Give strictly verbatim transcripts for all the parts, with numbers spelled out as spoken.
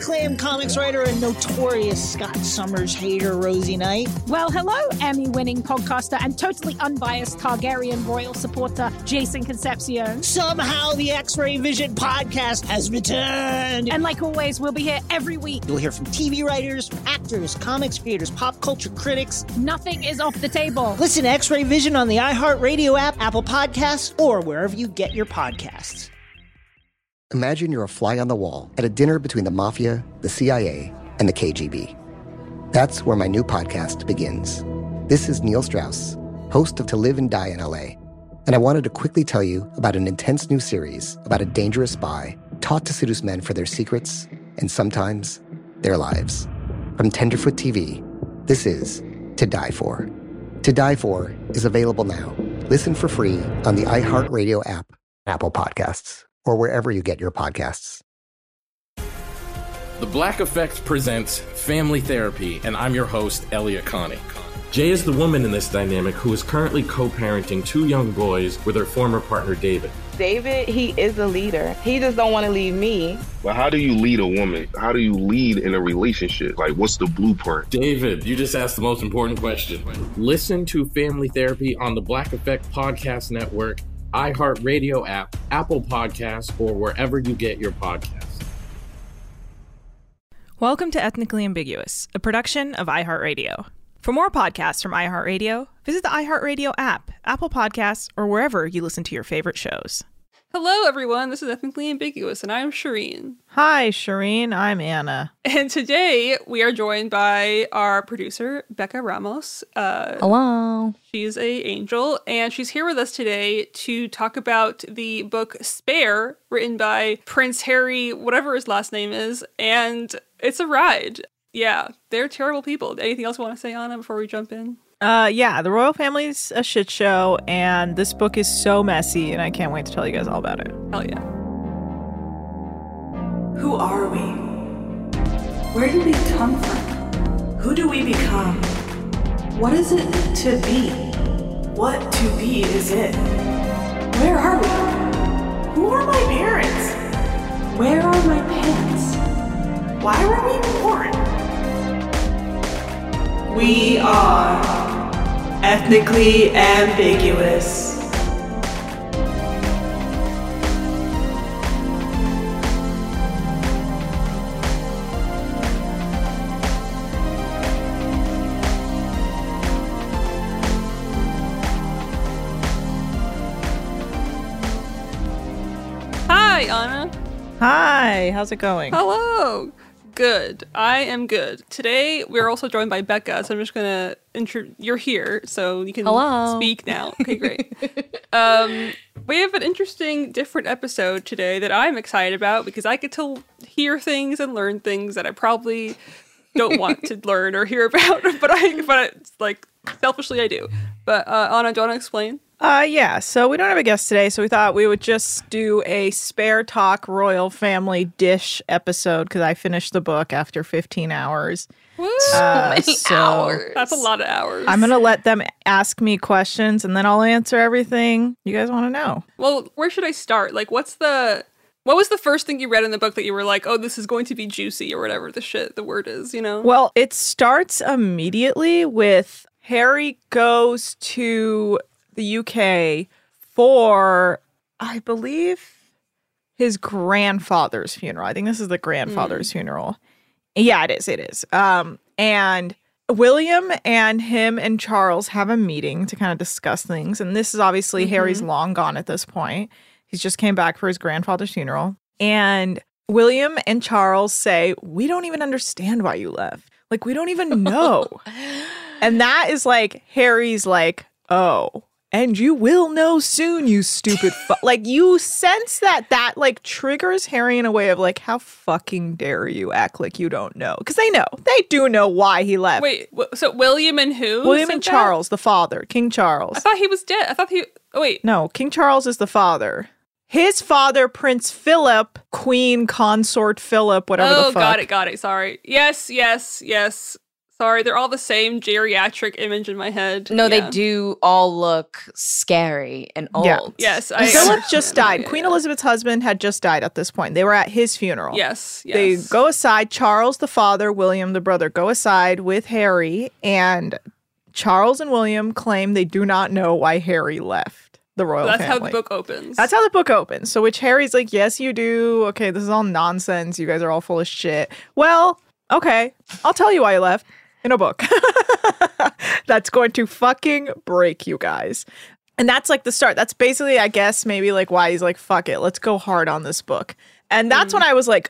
acclaimed comics writer and notorious Scott Summers hater, Rosie Knight. Well, hello, Emmy-winning podcaster and totally unbiased Targaryen royal supporter, Jason Concepcion. Somehow the X-Ray Vision podcast has returned. And like always, we'll be here every week. You'll hear from T V writers, actors, comics creators, pop culture critics. Nothing is off the table. Listen to X-Ray Vision on the iHeartRadio app, Apple Podcasts, or wherever you get your podcasts. Imagine you're a fly on the wall at a dinner between the Mafia, the C I A, and the K G B. That's where my new podcast begins. This is Neil Strauss, host of To Live and Die in L A, and I wanted to quickly tell you about an intense new series about a dangerous spy taught to seduce men for their secrets and sometimes their lives. From Tenderfoot T V, this is To Die For. To Die For is available now. Listen for free on the iHeartRadio app, Apple Podcasts, or wherever you get your podcasts. The Black Effect presents Family Therapy, and I'm your host, Elliot Connie. Jay is the woman in this dynamic who is currently co-parenting two young boys with her former partner, David. David, he is a leader. He just don't want to leave me. But how do you lead a woman? How do you lead in a relationship? Like, what's the blueprint? David, you just asked the most important question. Listen to Family Therapy on the Black Effect Podcast Network, iHeartRadio app, Apple Podcasts, or wherever you get your podcasts. Welcome to Ethnically Ambiguous, a production of iHeartRadio. For more podcasts from iHeartRadio, visit the iHeartRadio app, Apple Podcasts, or wherever you listen to your favorite shows. Hello, everyone. This is Ethnically Ambiguous, and I'm Shireen. Hi, Shireen. I'm Anna. And today we are joined by our producer, Becca Ramos. Uh, Hello. She's a angel, and she's here with us today to talk about the book Spare, written by Prince Harry, whatever his last name is, and it's a ride. Yeah, they're terrible people. Anything else you want to say, Anna, before we jump in? Uh, yeah, the royal family's a shit show, and this book is so messy, and I can't wait to tell you guys all about it. Hell yeah. Who are we? Where did we come from? Who do we become? What is it to be? What to be is it? Where are we? Who are my parents? Where are my pants? Why were we born? We are ethnically ambiguous. Hi, Anna. Hi, how's it going? Hello. Good. I am good. Today, we're also joined by Becca, so I'm just going to intro... You're here, so you can Hello. speak now. Okay, great. um, we have an interesting, different episode today that I'm excited about because I get to hear things and learn things that I probably don't want to learn or hear about, but I, but it's like, selfishly I do. But uh, Anna, do you want to explain? Uh, yeah, so we don't have a guest today, so we thought we would just do a spare talk royal family dish episode because I finished the book after fifteen hours. Woo! Uh, Many so hours. That's a lot of hours. I'm going to let them ask me questions and then I'll answer everything you guys want to know. Well, where should I start? Like, what's the... What was the first thing you read in the book that you were like, oh, this is going to be juicy or whatever the shit, the word is, you know? Well, it starts immediately with Harry goes to the U K for, I believe, his grandfather's funeral. I think this is the grandfather's mm. funeral. Yeah, it is. It is. Um, and William and him and Charles have a meeting to kind of discuss things. And this is obviously mm-hmm. Harry's long gone at this point. He's just came back for his grandfather's funeral. And William and Charles say, we don't even understand why you left. Like, we don't even know. And that is like, Harry's like, oh, and you will know soon, you stupid fu-. Like, you sense that that, like, triggers Harry in a way of, like, how fucking dare you act like you don't know? Because they know. They do know why he left. Wait, so William and who? William and Charles, the father, King Charles. I thought he was dead. I thought he... Oh, wait. No, King Charles is the father. His father, Prince Philip, Queen Consort Philip, whatever oh, the fuck. Oh, got it, got it. Sorry. Yes, yes, yes. Sorry, they're all the same geriatric image in my head. No, Yeah. they do all look scary and old. Yeah. Yes, I Philip understand. just died. Yeah. Queen Elizabeth's husband had just died at this point. They were at his funeral. Yes, yes. They go aside. Charles, the father, William, the brother, go aside with Harry, and Charles and William claim they do not know why Harry left the royal That's family. how the book opens. That's how the book opens. So which Harry's like, yes, you do. Okay, this is all nonsense. You guys are all full of shit. Well, okay, I'll tell you why you left in a book. That's going to fucking break you guys. And that's like the start. That's basically, I guess, maybe like why he's like, fuck it, let's go hard on this book. And that's mm. when I was like,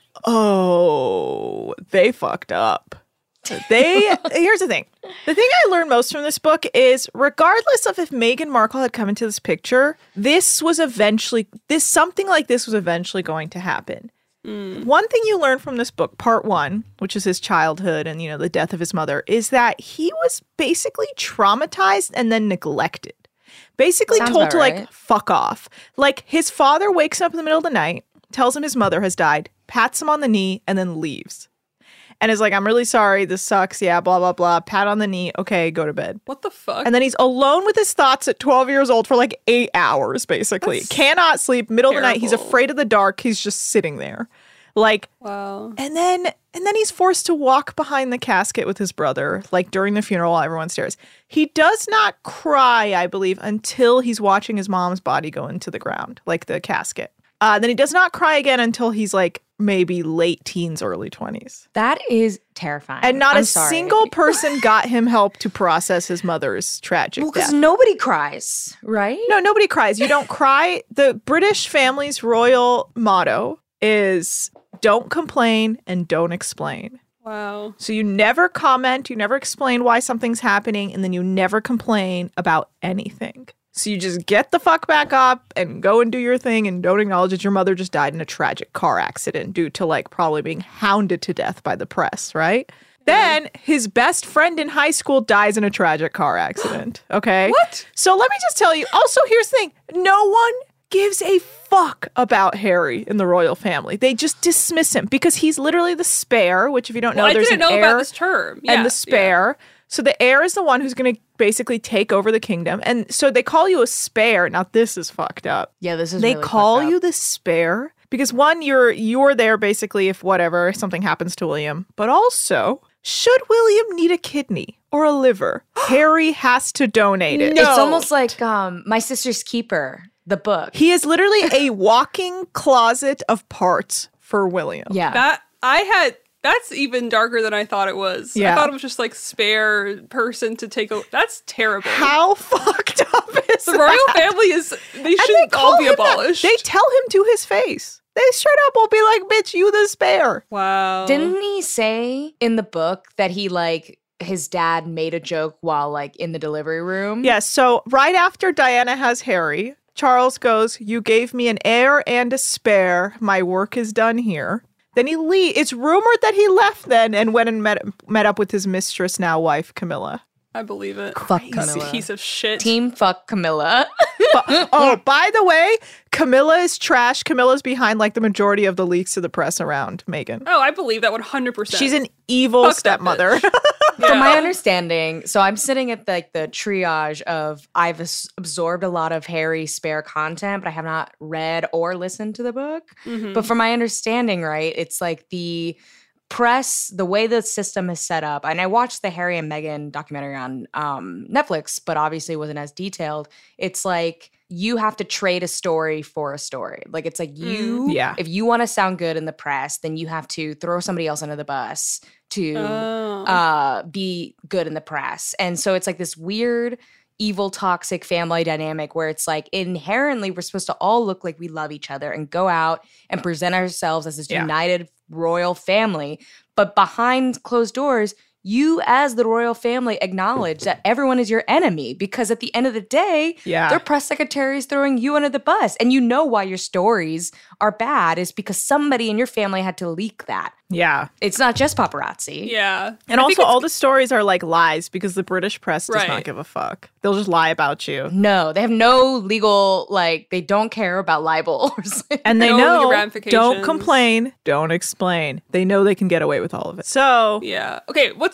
oh, they fucked up. They, here's the thing. The thing I learned most from this book is regardless of if Meghan Markle had come into this picture, this was eventually, this something like this was eventually going to happen. Mm. One thing you learn from this book, part one, which is his childhood and, you know, the death of his mother, is that he was basically traumatized and then neglected. Basically Sounds told to, right. like, fuck off. Like, his father wakes up in the middle of the night, tells him his mother has died, pats him on the knee, and then leaves. And is like, I'm really sorry, this sucks, yeah, blah, blah, blah. Pat on the knee, okay, go to bed. What the fuck? And then he's alone with his thoughts at twelve years old for like eight hours, basically. That's Cannot sleep, middle terrible. of the night. He's afraid of the dark. He's just sitting there. Like, wow. And then and then he's forced to walk behind the casket with his brother, like during the funeral while everyone stares. He does not cry, I believe, until he's watching his mom's body go into the ground, like the casket. Uh, then he does not cry again until he's like maybe late teens, early twenties. That is terrifying. And not I'm a sorry. single person got him help to process his mother's tragic Well, because death. nobody cries, right? No, nobody cries. You don't cry. The British family's royal motto is don't complain and don't explain. Wow. So you never comment, you never explain why something's happening, and then you never complain about anything. So you just get the fuck back up and go and do your thing and don't acknowledge that your mother just died in a tragic car accident due to like probably being hounded to death by the press, right? Then his best friend in high school dies in a tragic car accident, okay? What? So let me just tell you, also here's the thing, no one gives a fuck about Harry in the royal family. They just dismiss him because he's literally the spare, which if you don't know, well, I there's didn't an know heir about this term. Yeah, and the spare. Yeah. So the heir is the one who's going to basically take over the kingdom. And so they call you a spare. Now this is fucked up. Yeah, this is They really call fucked up. you the spare because one, you're you're there basically if whatever, something happens to William. But also, should William need a kidney or a liver, Harry has to donate it. No. It's almost like um, My Sister's Keeper, the book. He is literally a walking closet of parts for William. Yeah. That I had that's even darker than I thought it was. Yeah. I thought it was just like spare person to take over. That's terrible. How fucked up is the that? royal family is they And should they call all be him that. abolished. They tell him to his face. They straight up will be like, bitch, you the spare. Wow. Didn't he say in the book that he like his dad made a joke while like in the delivery room? Yes, so right after Diana has Harry, Charles goes, you gave me an heir and a spare. My work is done here. Then he leaves. It's rumored that he left then and went and met met up with his mistress, now wife, Camilla. I believe it. Fuck Crazy Camilla. piece of shit. Team fuck Camilla. But, oh, by the way, Camilla is trash. Camilla's behind like the majority of the leaks to the press around Meghan. Oh, I believe that one hundred percent. She's an evil Fuck that stepmother. Yeah. From my understanding, so I'm sitting at like the, the triage of I've as- absorbed a lot of Harry spare content, but I have not read or listened to the book. Mhm. But from my understanding, right, it's like the press, the way the system is set up, and I watched the Harry and Meghan documentary on um, Netflix, but obviously it wasn't as detailed. It's like you have to trade a story for a story. Like it's like you, Mm, yeah. if you want to sound good in the press, then you have to throw somebody else under the bus to Oh. uh, be good in the press. And so it's like this weird, evil, toxic family dynamic where it's like inherently we're supposed to all look like we love each other and go out and present ourselves as this Yeah. united royal family. But behind closed doors, you as the royal family acknowledge that everyone is your enemy because at the end of the day, Yeah. their press secretary is throwing you under the bus. And you know why your stories are bad is because somebody in your family had to leak that. Yeah. It's not just paparazzi. Yeah. And I think also, it's- all the stories are like lies because the British press does Right. not give a fuck. They'll just lie about you. No, they have no legal, like, they don't care about libel. or something. And they No legal know, ramifications. don't complain, don't explain. They know they can get away with all of it. So, Yeah. Okay, what's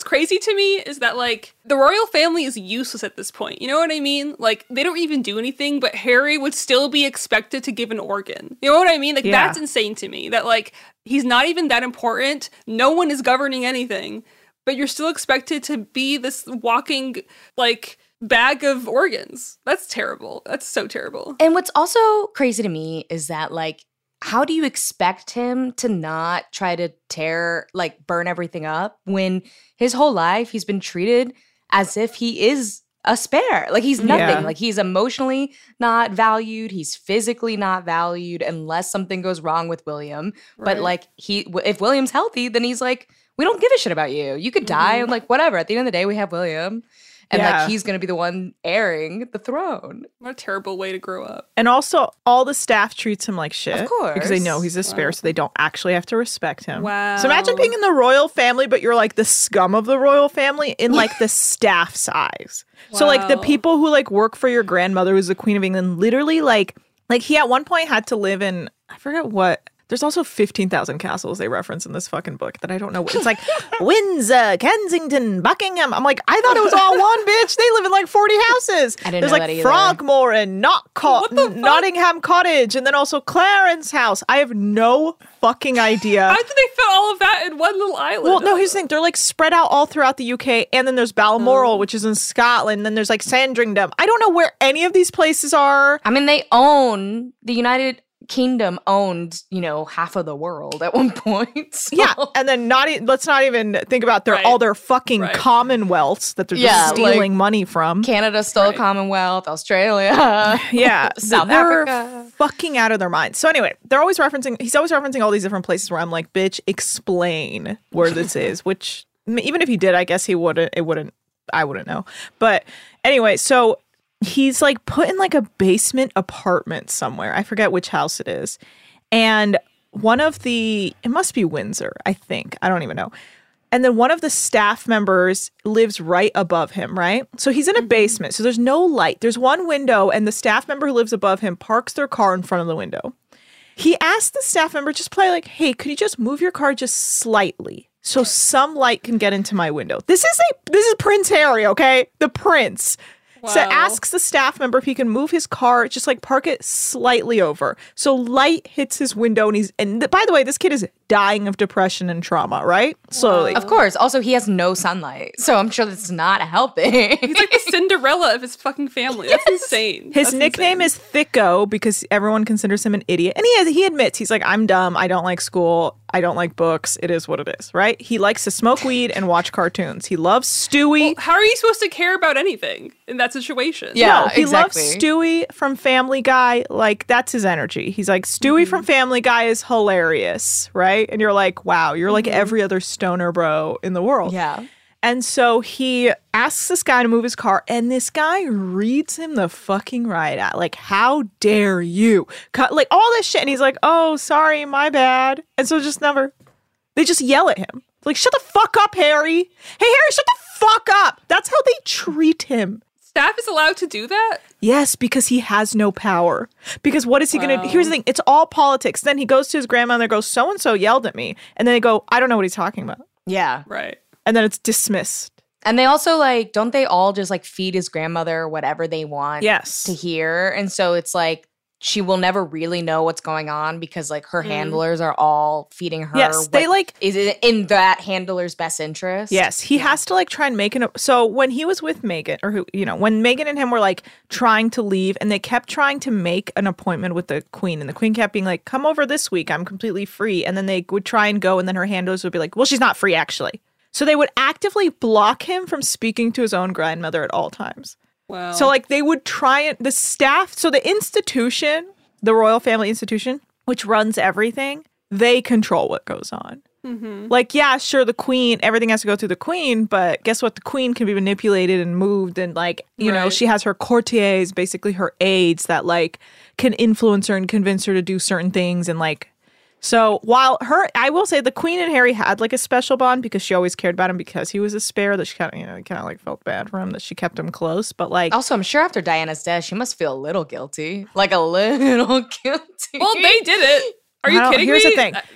what's crazy to me is that, like, the royal family is useless at this point. You know what I mean? Like, they don't even do anything, but Harry would still be expected to give an organ. You know what I mean? Like, Yeah. that's insane to me. That, like, he's not even that important. No one is governing anything, but you're still expected to be this walking, like, bag of organs. That's terrible. That's so terrible. And what's also crazy to me is that, like, how do you expect him to not try to tear, like, burn everything up when his whole life he's been treated as if he is a spare? Like, he's nothing. Yeah. Like, he's emotionally not valued. He's physically not valued unless something goes wrong with William. Right. But, like, he, if William's healthy, then he's like, we don't give a shit about you. You could die. Mhm. And, like, whatever. At the end of the day, we have William. And, Yeah. like, he's going to be the one heiring the throne. What a terrible way to grow up. And also, all the staff treats him like shit. Of course. Because they know he's a spare, Wow. so they don't actually have to respect him. Wow. So imagine being in the royal family, but you're like the scum of the royal family in like the staff size. So like the Wow. people who like work for your grandmother who's the Queen of England, literally like, like he at one point had to live in, I forget what. There's also fifteen thousand castles they reference in this fucking book that I don't know. It's like Windsor, Kensington, Buckingham. I'm like, I thought it was all one, bitch. They live in like forty houses. I didn't There's know like that either. Frogmore and Knockcott, What the fuck? Nottingham Cottage, and then also Clarence House. I have no fucking idea. How did they fit all of that in one little island? Well, no, here's the thing. They're like spread out all throughout the U K, and then there's Balmoral, Oh. which is in Scotland, and then there's like Sandringham. I don't know where any of these places are. I mean, they own the United Kingdom owned, you know, half of the world at one point. so- Yeah, and then not e- let's not even think about their Right. all their fucking Right. commonwealths that they're Yeah, just stealing like- money from. Canada stole Right. Commonwealth, Australia, Yeah, South they're Africa. fucking out of their minds. So anyway, they're always referencing. He's always referencing all these different places where I'm like, bitch, explain where this is. Which I mean, even if he did, I guess he wouldn't. It wouldn't. I wouldn't know. But anyway, so he's like put in like a basement apartment somewhere. I forget which house it is. And one of the, it must be Windsor, I think. I don't even know. And then one of the staff members lives right above him, right? So he's in a basement. So there's no light. There's one window, and the staff member who lives above him parks their car in front of the window. He asked the staff member, just play like, hey, could you just move your car just slightly so some light can get into my window? This is a, this is Prince Harry, okay? The prince. So Wow. asks the staff member if he can move his car, just like park it slightly over. So light hits his window, and he's, and th- by the way, this kid is dying of depression and trauma, right? Slowly. Of course. Also, he has no sunlight, so I'm sure that's not helping. He's like the Cinderella of his fucking family. That's insane. His That's nickname insane. is Thicko because everyone considers him an idiot. And he has, he admits, he's like, I'm dumb. I don't like school. I don't like books. It is what it is, right? He likes to smoke weed and watch cartoons. He loves Stewie. Well, how are you supposed to care about anything in that situation? Yeah. No, he exactly. loves Stewie from Family Guy. Like, that's his energy. He's like, Stewie from Family Guy is hilarious, right? And you're like, wow, you're like every other stoner bro in the world. Yeah. And so he asks this guy to move his car, and this guy reads him the fucking right out. Like, how dare you? Cut, like, all this shit. And he's like, oh, sorry, my bad. And so just never, they just yell at him. Like, shut the fuck up, Harry. Hey, Harry, shut the fuck up. That's how they treat him. Staff is allowed to do that? Yes, because he has no power. Because what is he going to Wow. do? Here's the thing. It's all politics. Then he goes to his grandmother and goes, so-and-so yelled at me. And then they go, I don't know what he's talking about. Yeah. Right. And then it's dismissed. And they also, like, don't they all just, like, feed his grandmother whatever they want Yes. to hear? And so it's like she will never really know what's going on because, like, her Mm. handlers are all feeding her. Yes, they, what like- is it in that handler's best interest? Yes, he has to like try and make an. So when he was with Meghan, or who, you know, when Meghan and him were like trying to leave, and they kept trying to make an appointment with the Queen, and the Queen kept being like, "Come over this week. I'm completely free." And then they would try and go, and then her handlers would be like, "Well, she's not free actually." So they would actively block him from speaking to his own grandmother at all times. Wow. So like they would try and the staff, so the institution, the royal family institution, which runs everything, they control what goes on. Mm-hmm. Like, yeah, sure, the queen, everything has to go through the queen, but guess what? The queen can be manipulated and moved, and like, you know, Right. she has her courtiers, basically her aides that like can influence her and convince her to do certain things. And like, so while her, I will say the Queen and Harry had like a special bond because she always cared about him because he was a spare, that she kind of, you know, kind of like felt bad for him that she kept him close. But like, Also, I'm sure after Diana's death, she must feel a little guilty. Like a little guilty. Well, they did it. Are you I don't- kidding here's me? the thing.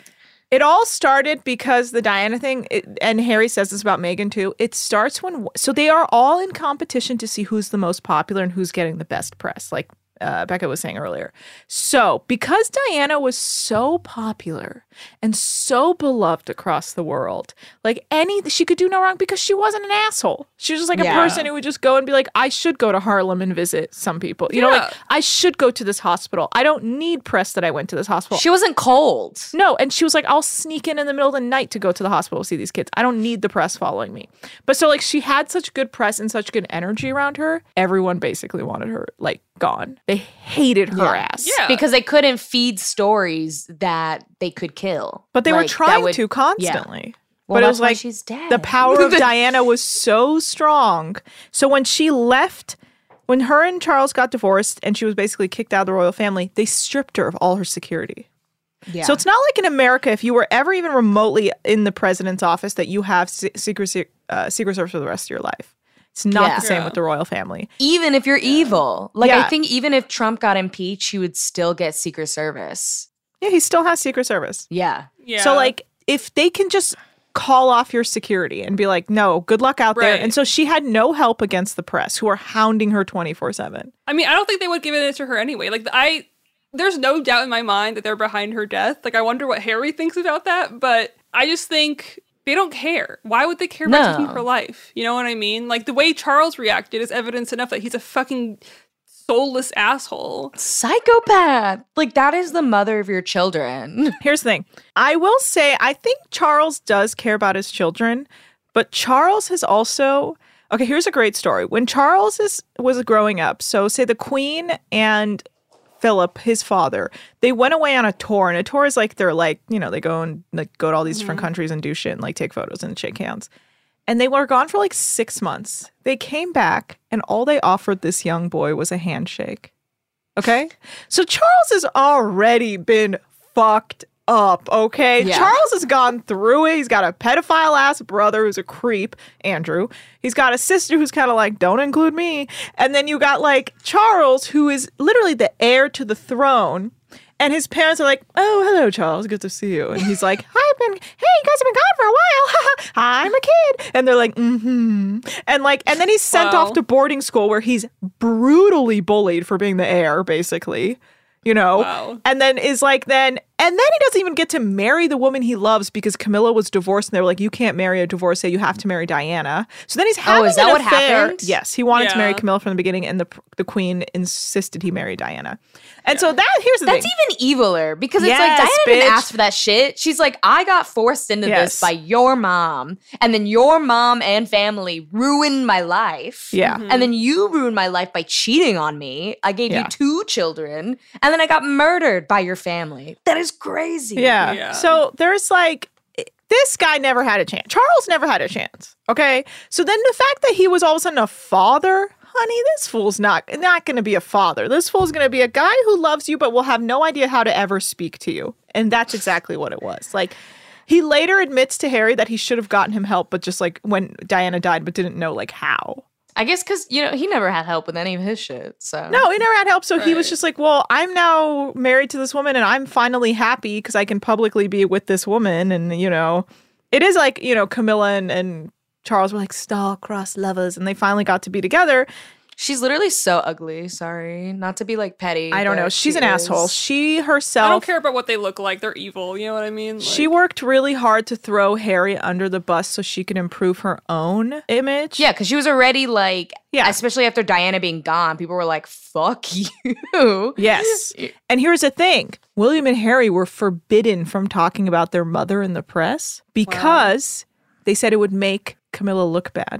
It all started because the Diana thing, it, and Harry says this about Meghan too, it starts when, so they are all in competition to see who's the most popular and who's getting the best press, like uh, Becca was saying earlier. So because Diana was so popular and so beloved across the world, like any, she could do no wrong because she wasn't an asshole. She was just like yeah. a person who would just go and be like, I should go to Harlem and visit some people. You yeah. know, like I should go to this hospital. I don't need press that I went to this hospital. She wasn't cold. No, and she was like, I'll sneak in in the middle of the night to go to the hospital to see these kids. I don't need the press following me. But so like she had such good press and such good energy around her. Everyone basically wanted her like gone. They hated her yeah. ass. Yeah. Because they couldn't feed stories that they could kill. But they like, were trying would, to constantly. Yeah. Well, but it was like she's dead. The power of Diana was so strong. So when she left, when her and Charles got divorced and she was basically kicked out of the royal family, they stripped her of all her security. Yeah. So it's not like in America, if you were ever even remotely in the president's office, that you have secret, uh, secret service for the rest of your life. It's not yeah. the same yeah. with the royal family. Even if you're yeah. evil. Like, yeah. I think even if Trump got impeached, he would still get Secret Service. Yeah, he still has Secret Service. Yeah. yeah. So, like, if they can just call off your security and be like, no, good luck out right. there. And so she had no help against the press, who are hounding her twenty-four seven. I mean, I don't think they would give it to her anyway. Like, I... There's no doubt in my mind that they're behind her death. Like, I wonder what Harry thinks about that. But I just think... They don't care. Why would they care about no. taking her life? You know what I mean? Like, the way Charles reacted is evidence enough that he's a fucking soulless asshole. Psychopath. Like, that is the mother of your children. Here's the thing. I will say, I think Charles does care about his children, but Charles has also... Okay, here's a great story. When Charles is, was growing up, so say the Queen and Philip, his father, they went away on a tour, and a tour is like they're like, you know, they go and like go to all these mm-hmm. different countries and do shit and like take photos and shake hands. And they were gone for like six months. They came back and all they offered this young boy was a handshake. Okay? So Charles has already been fucked up, okay? Yeah. Charles has gone through it. He's got a pedophile-ass brother who's a creep, Andrew. He's got a sister who's kind of like, don't include me. And then you got, like, Charles, who is literally the heir to the throne. And his parents are like, oh, hello, Charles. Good to see you. And he's like, hi, I've been, hey, you guys have been gone for a while. I'm a kid. And they're like, mm-hmm. And, like, and then he's sent wow. off to boarding school where he's brutally bullied for being the heir, basically. You know, wow. and then is like then and then he doesn't even get to marry the woman he loves because Camilla was divorced and they were like, you can't marry a divorcee, you have to marry Diana. So then he's having oh, is that an what affair. happened? Yes, he wanted yeah. to marry Camilla from the beginning, and the the Queen insisted he marry Diana. And yeah. so that here's the That's thing. That's even eviler because it's yes, like Diana bitch. didn't ask for that shit. She's like, I got forced into yes. this by your mom, and then your mom and family ruined my life. Yeah. Mm-hmm. And then you ruined my life by cheating on me. I gave yeah. you two children, and then I got murdered by your family. That is crazy. Yeah. yeah. So there's like, this guy never had a chance. Charles never had a chance. Okay. So then the fact that he was all of a sudden a father, honey, this fool's not, not going to be a father. This fool's going to be a guy who loves you, but will have no idea how to ever speak to you. And that's exactly what it was. Like, he later admits to Harry that he should have gotten him help, but just like when Diana died, but didn't know like how. I guess because, you know, he never had help with any of his shit, so. No, he never had help, so right. he was just like, well, I'm now married to this woman, and I'm finally happy because I can publicly be with this woman, and, you know, it is like, you know, Camilla and, and Charles were like star-crossed lovers, and they finally got to be together. She's literally so ugly, sorry. Not to be, like, petty. I don't know. She's she an is. asshole. She herself... I don't care about what they look like. They're evil. You know what I mean? Like, she worked really hard to throw Harry under the bus so she could improve her own image. Yeah, because she was already, like... Yeah. Especially after Diana being gone, people were like, fuck you. Yes. And here's the thing. William and Harry were forbidden from talking about their mother in the press because wow. they said it would make Camilla look bad.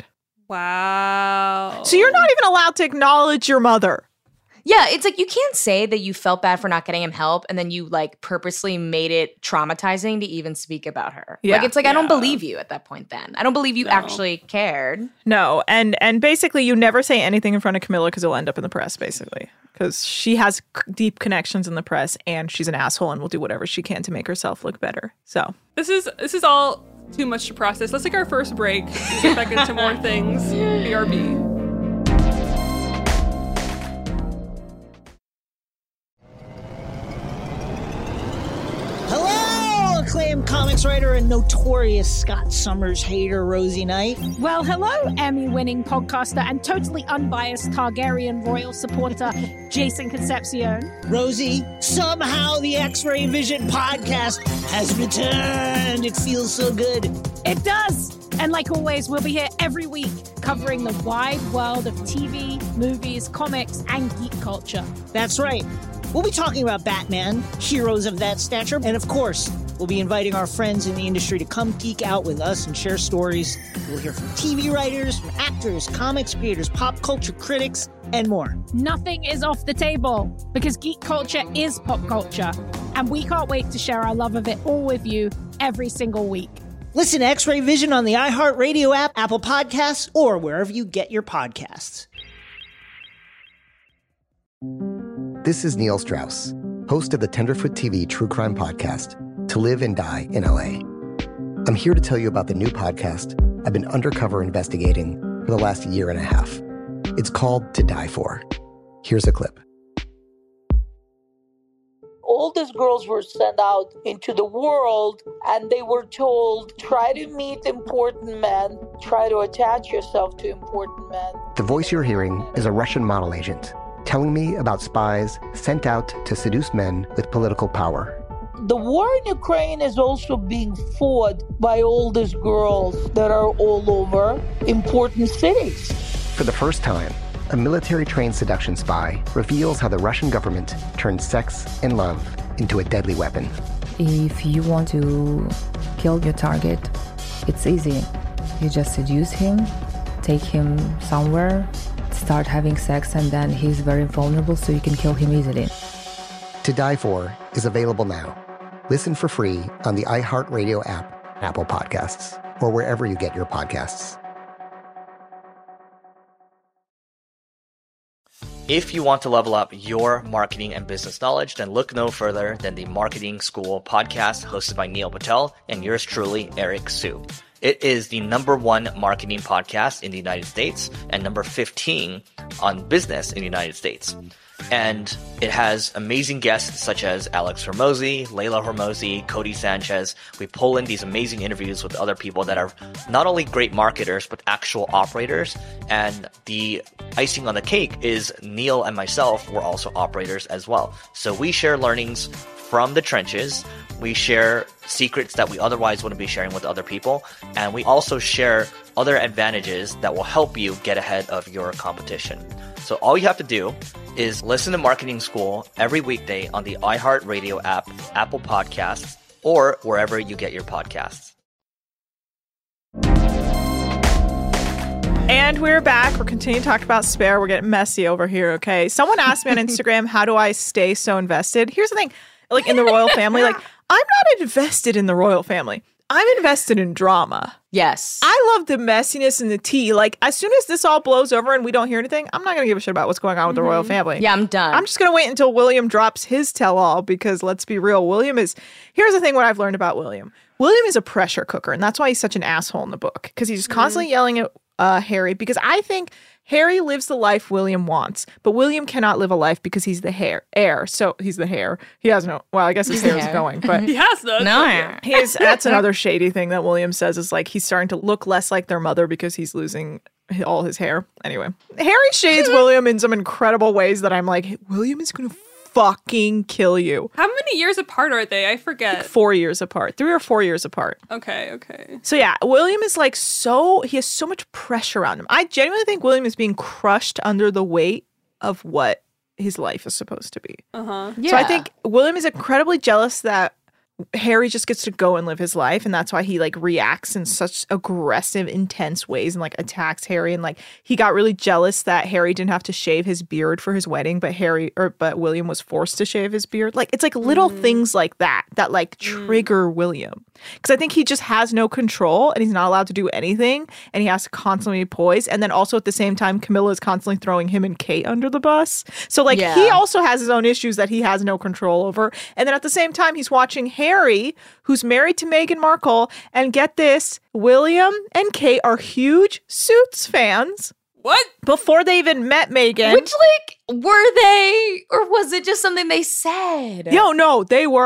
Wow. So you're not even allowed to acknowledge your mother. Yeah, it's like you can't say that you felt bad for not getting him help and then you like purposely made it traumatizing to even speak about her. Yeah. Like it's like yeah. I don't believe you at that point then. I don't believe you no. actually cared. No, and and basically you never say anything in front of Camilla because it'll end up in the press basically. Because she has c- deep connections in the press and she's an asshole and will do whatever she can to make herself look better. So This is this is all too much to process. Let's take our first break and get back into more things. B R B. Hello, acclaimed comics writer and notorious Scott Summers hater, Rosie Knight. Well, hello, Emmy-winning podcaster and totally unbiased Targaryen royal supporter, Jason Concepcion. Rosie, somehow the X-Ray Vision podcast has returned. It feels so good. It does. And like always, we'll be here every week covering the wide world of T V, movies, comics, and geek culture. That's right. We'll be talking about Batman, heroes of that stature, and of course, we'll be inviting our friends in the industry to come geek out with us and share stories. We'll hear from T V writers, from actors, comics creators, pop culture critics, and more. Nothing is off the table because geek culture is pop culture, and we can't wait to share our love of it all with you every single week. Listen to X-Ray Vision on the iHeartRadio app, Apple Podcasts, or wherever you get your podcasts. This is Neil Strauss, host of the Tenderfoot T V true crime podcast, To Live and Die in L A. I'm here to tell you about the new podcast I've been undercover investigating for the last year and a half. It's called To Die For. Here's a clip. All these girls were sent out into the world and they were told, try to meet important men, try to attach yourself to important men. The voice you're hearing is a Russian model agent telling me about spies sent out to seduce men with political power. The war in Ukraine is also being fought by all these girls that are all over important cities. For the first time, a military-trained seduction spy reveals how the Russian government turned sex and love into a deadly weapon. If you want to kill your target, it's easy. You just seduce him, take him somewhere, start having sex, and then he's very vulnerable, so you can kill him easily. To Die For is available now. Listen for free on the iHeartRadio app, Apple Podcasts, or wherever you get your podcasts. If you want to level up your marketing and business knowledge, then look no further than the Marketing School podcast hosted by Neil Patel and yours truly, Eric Su. It is the number one marketing podcast in the United States and number fifteen on business in the United States. And it has amazing guests such as Alex Hormozi, Layla Hormozi, Cody Sanchez. We pull in these amazing interviews with other people that are not only great marketers, but actual operators. And the icing on the cake is Neil and myself were also operators as well. So we share learnings from the trenches. We share secrets that we otherwise wouldn't be sharing with other people. And we also share other advantages that will help you get ahead of your competition. So all you have to do is listen to Marketing School every weekday on the iHeartRadio app, Apple Podcasts, or wherever you get your podcasts. And we're back. We're continuing to talk about Spare. We're getting messy over here, okay? Someone asked me on Instagram, how do I stay so invested? Here's the thing, like in the royal family, like I'm not invested in the royal family. I'm invested in drama. Yes. I love the messiness and the tea. Like, as soon as this all blows over and we don't hear anything, I'm not going to give a shit about what's going on with mm-hmm. the royal family. Yeah, I'm done. I'm just going to wait until William drops his tell-all because, let's be real, William is... Here's the thing what I've learned about William. William is a pressure cooker, and that's why he's such an asshole in the book, because he's just constantly mm-hmm. yelling at uh, Harry, because I think Harry lives the life William wants, but William cannot live a life because he's the hair, heir. So he's the hair. He has no, well, I guess his hair is going, but he has no. No. He is, that's another shady thing that William says is like he's starting to look less like their mother because he's losing all his hair. Anyway, Harry shades William in some incredible ways that I'm like, William is going to fucking kill you. How many years apart are they? I forget. Like four years apart. Three or four years apart. Okay, okay. So yeah, William is like so, he has so much pressure on him. I genuinely think William is being crushed under the weight of what his life is supposed to be. Uh-huh. Yeah. So I think William is incredibly jealous that Harry just gets to go and live his life, and that's why he like reacts in such aggressive, intense ways and like attacks Harry. And like he got really jealous that Harry didn't have to shave his beard for his wedding, but Harry or but William was forced to shave his beard. Like it's like little mm. things like that that like trigger mm. William, because I think he just has no control and he's not allowed to do anything, and he has to constantly be poised. And then also at the same time, Camilla is constantly throwing him and Kate under the bus. So like yeah. he also has his own issues that he has no control over. And then at the same time, he's watching Harry. Harry, who's married to Meghan Markle, and get this, William and Kate are huge Suits fans. What? Before they even met Meghan. Which, like, were they, or was it just something they said? No, no, they were.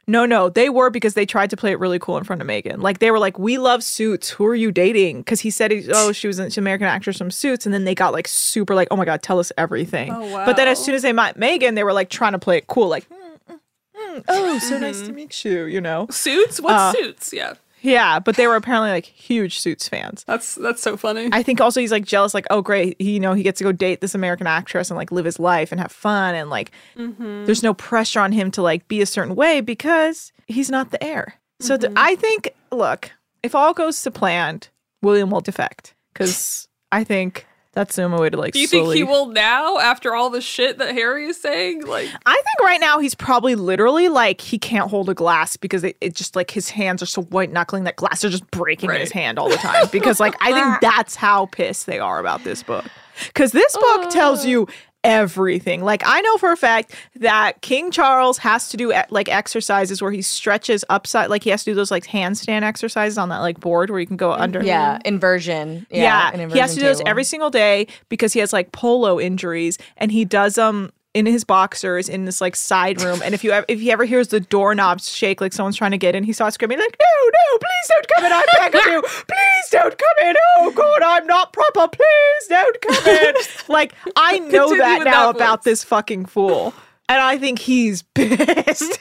No, no, they were because they tried to play it really cool in front of Meghan. Like, they were like, we love Suits. Who are you dating? Because he said, he, oh, she was an American actress from Suits. And then they got like super like, oh my God, tell us everything. Oh, wow. But then as soon as they met Meghan, they were like trying to play it cool. Like, mm, mm, mm, oh, so mm-hmm. nice to meet you, you know? Suits? What uh, Suits? Yeah. Yeah, but they were apparently like huge Suits fans. That's that's so funny. I think also he's like jealous, like, oh great, he, you know, he gets to go date this American actress and like live his life and have fun, and like mm-hmm. there's no pressure on him to like be a certain way because he's not the heir. Mm-hmm. So th- I think, look, if all goes to plan, William will defect because I think that's the only way to like. Do you slowly... think he will now after all the shit that Harry is saying? Like, I think right now he's probably literally like he can't hold a glass because it, it just like his hands are so white knuckling that glass are just breaking right. in his hand all the time. Because like I think that's how pissed they are about this book. Because this book uh. tells you everything. Like I know for a fact that King Charles has to do like exercises where he stretches upside, like he has to do those like handstand exercises on that like board where you can go under. Yeah, inversion. Yeah, yeah. An inversion he has to do those every single day because he has like polo injuries, and he does them um, in his boxers in this like side room. And if you ever, if he ever hears the doorknobs shake like someone's trying to get in, he starts screaming like, no, no, please don't come in, I beg of you, please don't come in, oh God, I'm not proper, please don't come in. Like, I know Continue that now that about this fucking fool. And I think he's pissed.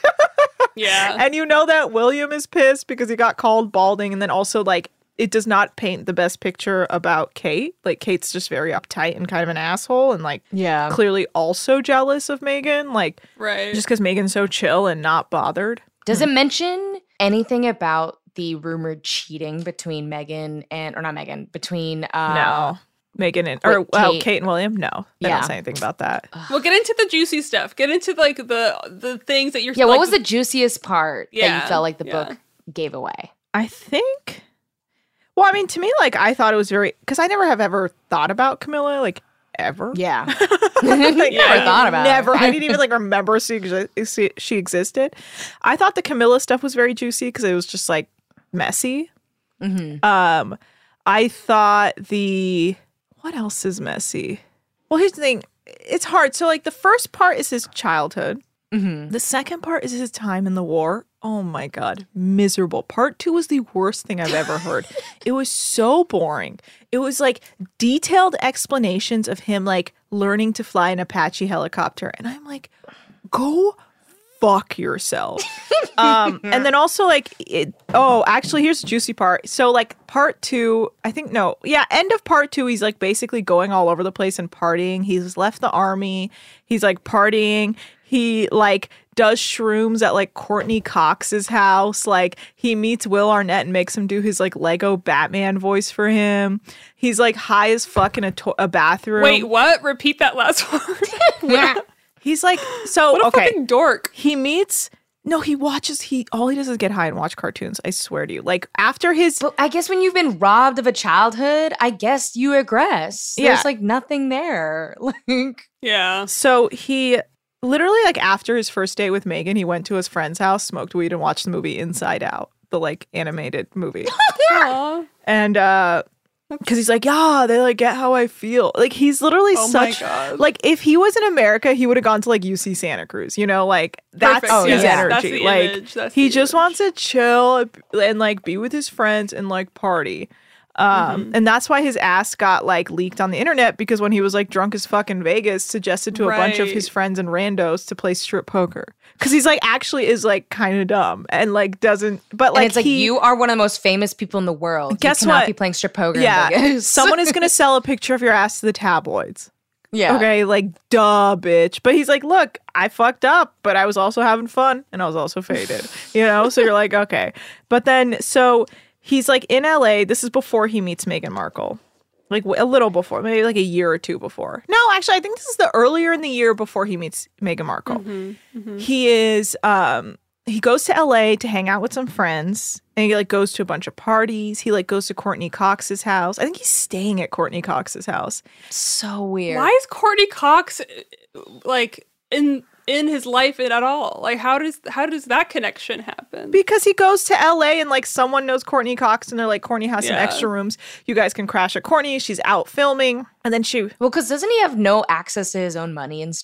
Yeah. And you know that William is pissed because he got called balding, and then also like it does not paint the best picture about Kate. Like, Kate's just very uptight and kind of an asshole, and like yeah. clearly also jealous of Meghan. Like, right. just because Meghan's so chill and not bothered. Does it mention anything about the rumored cheating between Meghan and, or not Meghan, between uh, no. Meghan and, or well, Kate. Kate and William? No. They yeah. don't say anything about that. Well, get into the juicy stuff. Get into like the the things that you're Yeah, like, what was the juiciest part yeah, that you felt like the yeah. book gave away? I think... Well, I mean, to me, like, I thought it was very... Because I never have ever thought about Camilla, like, ever. Yeah. like, yeah. Never thought about never, it. I didn't even, like, remember she, exi- she existed. I thought the Camilla stuff was very juicy because it was just, like, messy. Mm-hmm. Um, I thought the... What else is messy? Well, here's the thing. It's hard. So, like, the first part is his childhood. Mm-hmm. The second part is his time in the war. Oh my God, miserable. Part two was the worst thing I've ever heard. It was so boring. It was like detailed explanations of him like learning to fly an Apache helicopter. And I'm like, go fuck yourself. um, and then also like, it, oh, actually, here's the juicy part. So like part two, I think, no, yeah, end of part two, he's like basically going all over the place and partying. He's left the army. He's like partying. He like does shrooms at like Courtney Cox's house. Like he meets Will Arnett and makes him do his like Lego Batman voice for him. He's like high as fuck in a, to- a bathroom. Wait, what? Repeat that last word. Yeah. He's like, so, what a okay. fucking dork. He meets, no, he watches, he, all he does is get high and watch cartoons. I swear to you. Like after his. But I guess when you've been robbed of a childhood, I guess you regress. Yeah. There's like nothing there. Like, yeah. So he. Literally, like, after his first date with Meghan, he went to his friend's house, smoked weed, and watched the movie Inside Out, the, like, animated movie. Aww. And, uh, because he's like, yeah, they, like, get how I feel. Like, he's literally oh such, my God. like, if he was in America, he would have gone to, like, U C Santa Cruz, you know? Like, that's Perfect. his yeah. energy. That's the like, image. That's he the just image. wants to chill and, like, be with his friends and, like, party. Um, Mm-hmm. and that's why his ass got like leaked on the internet, because when he was like drunk as fuck in Vegas, suggested to a bunch of Right. his friends and randos to play strip poker. Cause he's like actually is like kind of dumb and like doesn't, but like and it's like he, you are one of the most famous people in the world. Guess you cannot what? be playing strip poker yeah, in Vegas. someone is gonna sell a picture of your ass to the tabloids. Yeah. Okay, like duh, bitch. But he's like, look, I fucked up, but I was also having fun and I was also faded. You know, so you're like, okay. But then so. He's like in L A. This is before he meets Meghan Markle. Like a little before, maybe like a year or two before. No, actually, I think this is the earlier in the year before he meets Meghan Markle. Mm-hmm, mm-hmm. He is, um, he goes to L A to hang out with some friends, and he like goes to a bunch of parties. He like goes to Courtney Cox's house. I think he's staying at Courtney Cox's house. So weird. Why is Courtney Cox like in in his life at all? Like how does how does that connection happen? Because he goes to L A and like someone knows Courtney Cox and they're like, Courtney has some Yeah. extra rooms. You guys can crash at Courtney. She's out filming. And then she... Well, because doesn't he have no access to his own money and stuff?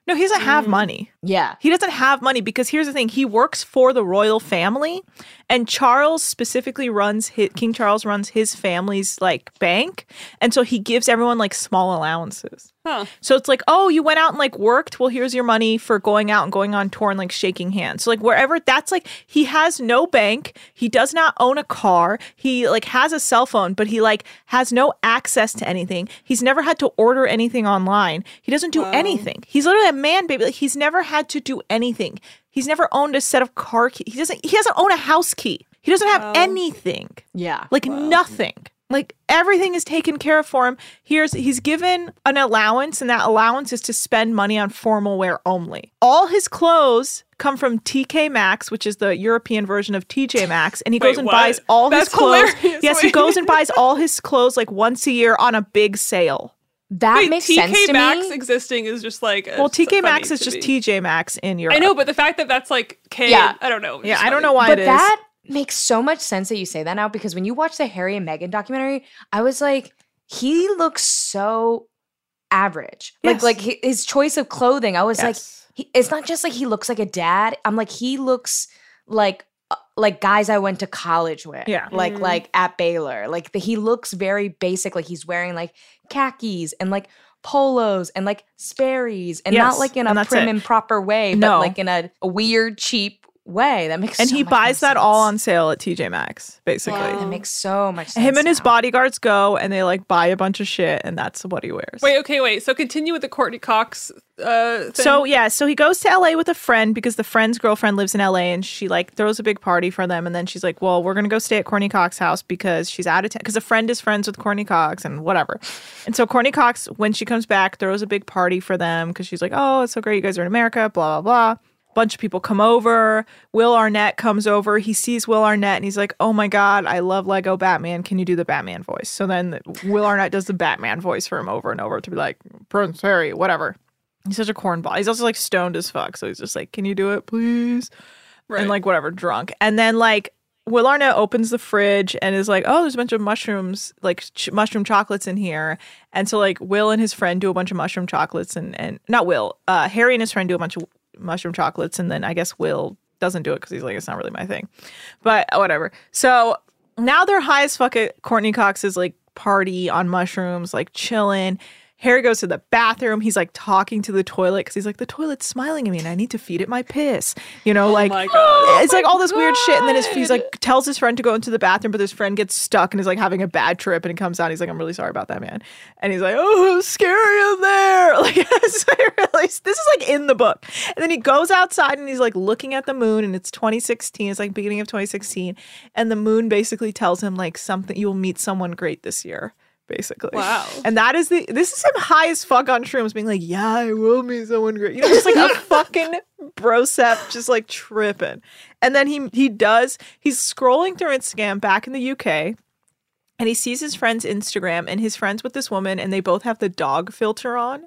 No, he doesn't have Mm. money. Yeah. He doesn't have money because here's the thing. He works for the royal family, and Charles specifically runs his, King Charles runs his family's like bank. And so he gives everyone like small allowances. Huh. So it's like, oh, you went out and like worked. Well, here's your money for going out and going on tour and like shaking hands. So like wherever that's like, he has no bank. He does not own a car. He like has a cell phone, but he like has no access to anything. He's never had to order anything online. He doesn't do Wow. anything. He's literally a man baby. Like he's never had to do anything. He's never owned a set of car keys. He doesn't, he doesn't own a house key. He doesn't have Wow. anything. Yeah. Like nothing. Like everything is taken care of for him. Here's he's given an allowance, and that allowance is to spend money on formal wear only. All his clothes come from T K Maxx, which is the European version of T J Maxx, and he goes Wait, and what? buys all That's his clothes. hilarious. Yes, he Wait. goes and buys all his clothes like once a year on a big sale. That Wait, makes T K sense to Maxx me. existing is just like Well, T K funny Maxx is to just me. T J Maxx in Europe. I know, but the fact that that's like K, Yeah. I don't know. it's Yeah, just I don't funny. know why But it is. that makes so much sense that you say that now, because when you watch the Harry and Meghan documentary, I was like, he looks so average. Like Yes. like hi- his choice of clothing, I was like, Yes. he, it's not just like he looks like a dad. I'm like, he looks like uh, like guys I went to college with. Yeah. Like Mm. like at Baylor. Like the, he looks very basic. Like he's wearing like khakis and like polos and like Sperry's, and Yes, not like in and a that's prim it. and proper way, but No. like in a, a weird, cheap way. That makes and so he much buys more that all sense. on sale at T J Maxx, basically. Wow. That makes so much sense. Him and his now. bodyguards go and they like buy a bunch of shit, and that's what he wears. Wait, okay, wait. So continue with the Courtney Cox uh, thing. So yeah, so he goes to L A with a friend because the friend's girlfriend lives in L A, and she like throws a big party for them, and then she's like, "Well, we're gonna go stay at Courtney Cox's house because she's out of town because a friend is friends with Courtney Cox and whatever." And so Courtney Cox, when she comes back, throws a big party for them because she's like, "Oh, it's so great, you guys are in America." Blah blah blah. Bunch of people come over. Will Arnett comes over. He sees Will Arnett and he's like, "Oh my God, I love Lego Batman. Can you do the Batman voice?" So then Will Arnett does the Batman voice for him over and over to be like, "Prince Harry, whatever." He's such a cornball. He's also like stoned as fuck. So he's just like, "Can you do it, please?" Right. And like whatever, drunk. And then like Will Arnett opens the fridge and is like, "Oh, there's a bunch of mushrooms, like ch- mushroom chocolates in here." And so like Will and his friend do a bunch of mushroom chocolates, and and not Will, uh, Harry and his friend do a bunch of mushroom chocolates, and then I guess Will doesn't do it because he's like, it's not really my thing, but whatever. So now they're high as fuck at Courtney Cox's like party on mushrooms, like chilling. Harry goes to the bathroom. He's like talking to the toilet because he's like, the toilet's smiling at me and I need to feed it my piss. You know, like, my God. it's like all this weird shit. And then his, he's like, tells his friend to go into the bathroom, but his friend gets stuck and is like having a bad trip. And he comes out. And he's like, "I'm really sorry about that, man." And he's like, "Oh, it's scary in there." Like, it's really, this is like in the book. And then he goes outside and he's like looking at the moon, and it's twenty sixteen. It's like beginning of twenty sixteen. And the moon basically tells him like something, you will meet someone great this year. Basically. Wow. And that is the, this is him high as fuck on shrooms being like, "Yeah, I will meet someone great." You know, just like a fucking brosep, just like tripping. And then he, he does, he's scrolling through Instagram back in the U K, and he sees his friend's Instagram, and his friend's with this woman, and they both have the dog filter on.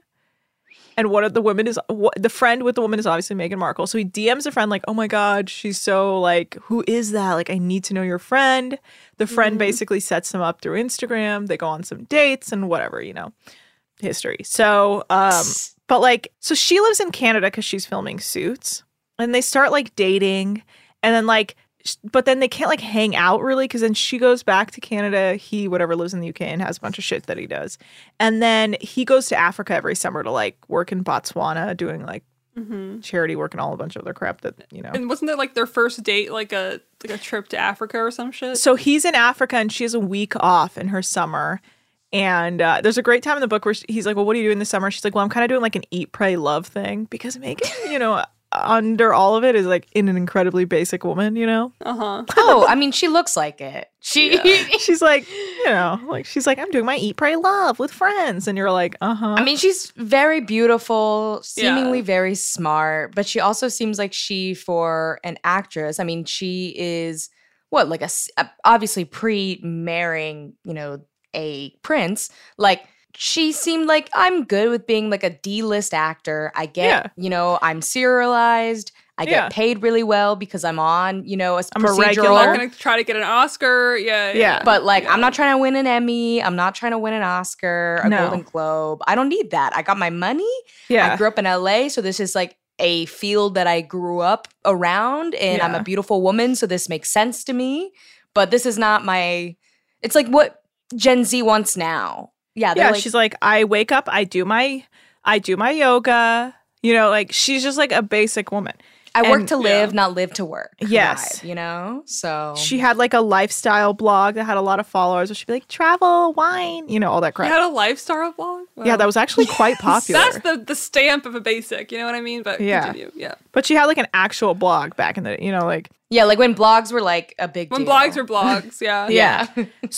And one of the women is, what, the friend with the woman is obviously Meghan Markle. So he D Ms a friend like, "Oh my God, she's so like, who is that? Like, I need to know your friend." The friend Mm-hmm. basically sets them up through Instagram. They go on some dates and whatever, you know, history. So, um, but like, so she lives in Canada because she's filming Suits, and they start like dating, and then like, sh- but then they can't like hang out really because then she goes back to Canada. He, whatever, lives in the U K and has a bunch of shit that he does. And then he goes to Africa every summer to like work in Botswana doing like Mhm. charity work and all a bunch of other crap that, you know. And wasn't that like their first date, like a like a trip to Africa or some shit? So he's in Africa and she has a week off in her summer. And uh, there's a great time in the book where she- he's like, "Well, what are you doing this summer?" She's like, "Well, I'm kind of doing like an eat, pray, love thing." Because Meghan, you know, under all of it is like in an incredibly basic woman, you know? Uh huh. Oh, I mean, she looks like it. She. She's like, you know, like she's like, "I'm doing my eat, pray, love with friends." And you're like, uh-huh. I mean, she's very beautiful, seemingly Yeah. very smart, but she also seems like she, for an actress, I mean, she is what, like a s- a- obviously pre-marrying, you know, a prince. Like, she seemed like, I'm good with being like a D-list actor. I get, Yeah. you know, I'm serialized. I get Yeah. paid really well because I'm on, you know, a I'm a procedural. regular. I'm not going to try to get an Oscar. Yeah. Yeah. But like, I'm not trying to win an Emmy. I'm not trying to win an Oscar, a No. Golden Globe. I don't need that. I got my money. Yeah. I grew up in L A, so this is like a field that I grew up around, and I'm Yeah. a beautiful woman, so this makes sense to me. But this is not my. It's like what Gen Z wants now. Yeah. they're Yeah, like, she's like, I wake up, I do my, I do my yoga. You know, like she's just like a basic woman. I work And- to live, not live to work. Yes. vibe, you know. So She had like a lifestyle blog that had a lot of followers. Where she'd be like, travel, wine, you know, all that You crap. had a lifestyle blog? Yeah, Wow. that was actually quite popular. That's the, the stamp of a basic. You know what I mean? But Yeah. continue. Yeah. But she had like an actual blog back in the, you know, like yeah, like when blogs were like a big When deal. blogs were blogs. Yeah. Yeah.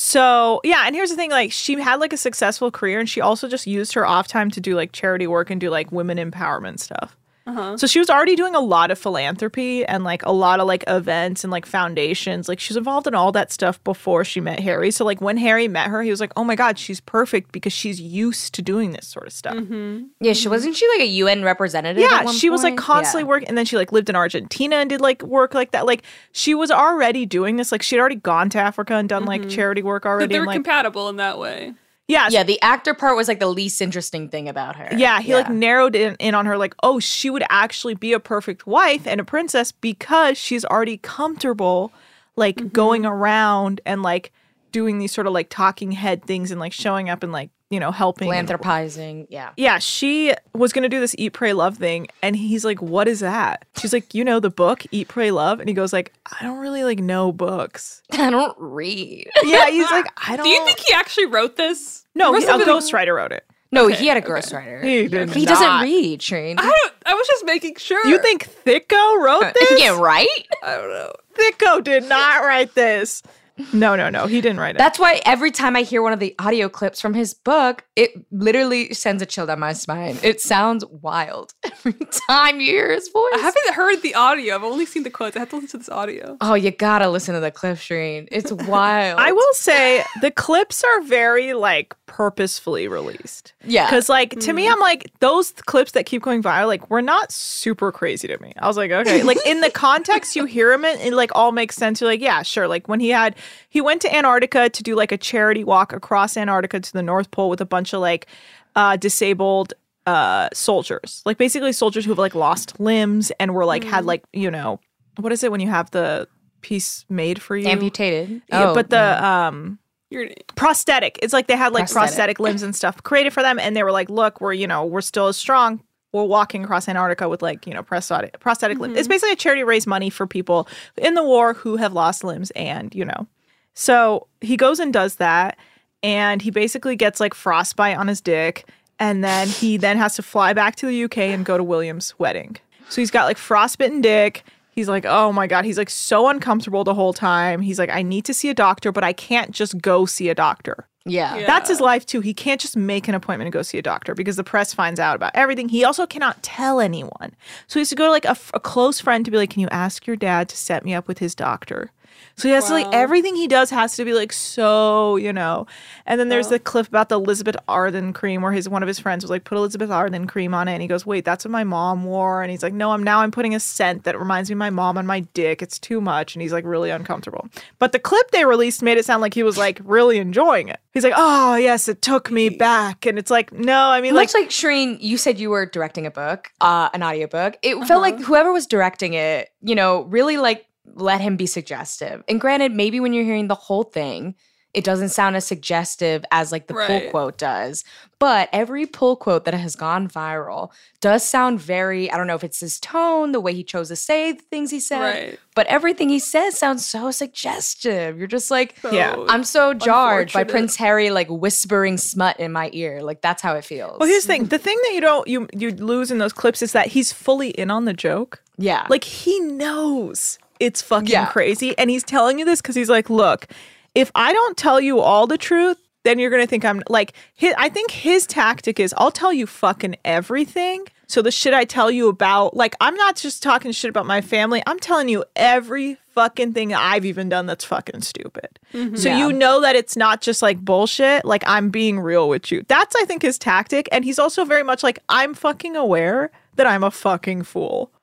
So, yeah. And here's the thing like, she had like a successful career and she also just used her off time to do like charity work and do like women empowerment stuff. Uh-huh. So she was already doing a lot of philanthropy and like a lot of like events and like foundations. Like she was involved in all that stuff before she met Harry. So like when Harry met her, he was like, oh my God, she's perfect because she's used to doing this sort of stuff. Mm-hmm. Yeah, she wasn't she like a U N representative? Yeah, at one she was like point? constantly Yeah. working, and then she like lived in Argentina and did like work like that. Like she was already doing this. Like she'd already gone to Africa and done like charity work But already. they were and, like, compatible in that way. yeah, Yeah, the actor part was like the least interesting thing about her. yeah, he like narrowed in, in on her like, oh, she would actually be a perfect wife and a princess because she's already comfortable like Mm-hmm. going around and like doing these sort of like talking head things and like showing up and like, you know, helping. and- Philanthropizing, yeah. Yeah, she was going to do this Eat, Pray, Love thing. And he's like, what is that? She's like, you know the book, Eat, Pray, Love? And he goes like, I don't really like know books. I don't read. Yeah, he's like, I don't. Do you think he actually wrote this? No, Must he, a have been- ghostwriter wrote it. No, he had a ghostwriter. He did He not. doesn't read, Shane. I don't. I was just making sure. You think Thicko wrote this? Yeah, right? I don't know. Thicko did not write this. No, no, no. He didn't write it. That's why every time I hear one of the audio clips from his book, it literally sends a chill down my spine. It sounds wild every time you hear his voice. I haven't heard the audio. I've only seen the quotes. I have to listen to this audio. Oh, you gotta listen to the clip, Shireen. It's wild. I will say the clips are very like purposefully released. Yeah. Because like to me, I'm like, those clips that keep going viral, like were not super crazy to me. I was like, okay. Like in the context you hear him in, it like all makes sense. You're like, yeah, sure. Like when he had he went to Antarctica to do like a charity walk across Antarctica to the North Pole with a bunch of like uh disabled uh soldiers. Like basically soldiers who have like lost limbs and were like had like, you know, what is it when you have the piece made for you? Amputated. Yeah, Oh, but the um You're prosthetic. It's like they had like prosthetic. Prosthetic. limbs and stuff created for them, and they were like, "Look, we're you know we're still as strong. We're walking across Antarctica with like you know prosthetic prosthetic limbs." It's basically a charity to raise money for people in the war who have lost limbs, and you know, so he goes and does that, and he basically gets like frostbite on his dick, and then he then has to fly back to the U K and go to William's wedding. So he's got like frostbitten dick. He's like, oh my God. He's like so uncomfortable the whole time. He's like, I need to see a doctor, but I can't just go see a doctor. Yeah. Yeah. That's his life too. He can't just make an appointment and go see a doctor because the press finds out about everything. He also cannot tell anyone. So he has to go to like a, f- a close friend to be like, can you ask your dad to set me up with his doctor? So he has to like, Wow. everything he does has to be like so, you know. And then there's the clip about the Elizabeth Arden cream where his one of his friends was like, put Elizabeth Arden cream on it. And he goes, wait, that's what my mom wore. And he's like, no, I'm now I'm putting a scent that reminds me of my mom on my dick. It's too much. And he's like really uncomfortable. But the clip they released made it sound like he was like really enjoying it. He's like, oh yes, it took me back. And it's like, no, I mean like, Much like Shireen, you said you were directing a book, uh, an audiobook. It felt like whoever was directing it, you know, really like let him be suggestive. And granted, maybe when you're hearing the whole thing, it doesn't sound as suggestive as like the pull Right. quote does. But every pull quote that has gone viral does sound very, I don't know if it's his tone, the way he chose to say the things he said, Right. but everything he says sounds so suggestive. You're just like, Yeah. I'm so jarred by unfortunate. Prince Harry like whispering smut in my ear. Like that's how it feels. well, here's the thing. The thing that you don't, you, you lose in those clips is that he's fully in on the joke. Yeah. Like he knows it's fucking Yeah. crazy. And he's telling you this because he's like, look, if I don't tell you all the truth, then you're going to think I'm like, his, I think his tactic is I'll tell you fucking everything. So the shit I tell you about, like, I'm not just talking shit about my family. I'm telling you every fucking thing I've even done that's fucking stupid. So Yeah. you know that it's not just like bullshit. Like I'm being real with you. That's, I think, his tactic. And he's also very much like, I'm fucking aware that I'm a fucking fool.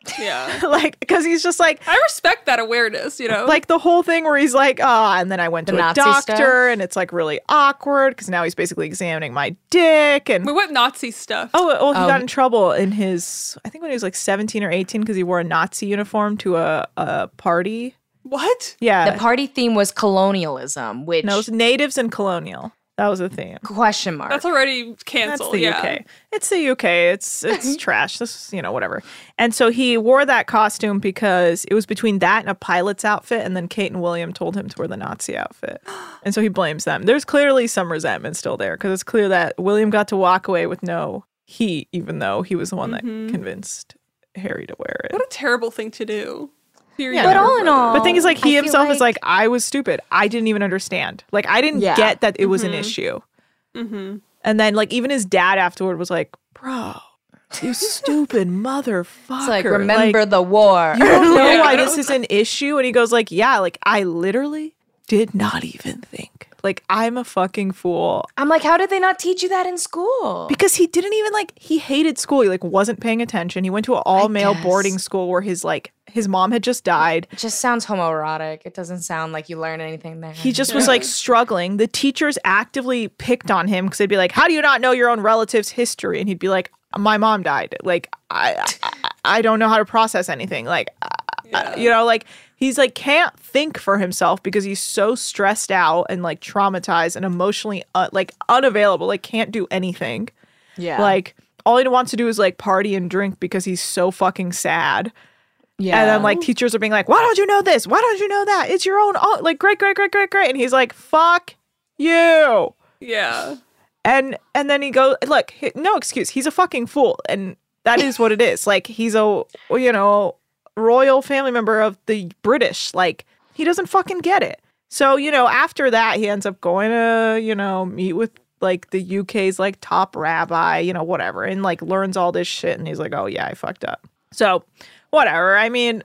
Yeah. Like, because he's just like, I respect that awareness, you know? Like the whole thing where he's like, oh, and then I went to The a Nazi doctor stuff? and it's like really awkward because now he's basically examining my dick. And Wait, what Nazi stuff? oh, well, he Um, got in trouble in his, I think when he was like seventeen or eighteen because he wore a Nazi uniform to a, a party. What? Yeah. The party theme was colonialism, which No, it was natives and colonial. That was the theme. question mark. That's already That's canceled. the yeah. U K. It's the U K. It's it's trash. This is, you know, whatever. And so he wore that costume because it was between that and a pilot's outfit, and then Kate and William told him to wear the Nazi outfit. And so he blames them. There's clearly some resentment still there because it's clear that William got to walk away with no heat, even though he was the one Mhm. that convinced Harry to wear it. What a terrible thing to do. Your Yeah. younger But all in brother. all, But the thing is, like, he I feel himself is like- like, I was stupid. I didn't even understand. Like, I didn't Yeah. get that it was an Mhm. issue. Mm-hmm. And then, like, even his dad afterward was like, bro, you stupid motherfucker. It's like, remember the war. You don't know Yeah. why this is an issue? And he goes like, yeah, like, I literally did not even think. Like, I'm a fucking fool. I'm like, how did they not teach you that in school? Because he didn't even, like, he hated school. He, like, wasn't paying attention. He went to an all-male guess. boarding school where his, like, his mom had just died. It just sounds homoerotic. It doesn't sound like you learn anything there. He just was like struggling. The teachers actively picked on him because they'd be like, how do you not know your own relative's history? And he'd be like, my mom died. Like, I I, I don't know how to process anything. Like, Yeah. uh, you know, like he's like can't think for himself because he's so stressed out and like traumatized and emotionally uh, like unavailable. Like can't do anything. Yeah. Like all he wants to do is like party and drink because he's so fucking sad. yeah. And then like teachers are being like, why don't you know this? Why don't you know that? It's your own, oh, like great, great, great, great, great. And he's like, fuck you. Yeah. And and then he goes, look, he- no excuse. He's a fucking fool. And that is what it is. Like he's a, you know, royal family member of the British. Like he doesn't fucking get it. So, you know, after that, he ends up going to, you know, meet with like the U K's like top rabbi, you know, whatever. And like learns all this shit. And he's like, oh yeah, I fucked up. So whatever. I mean,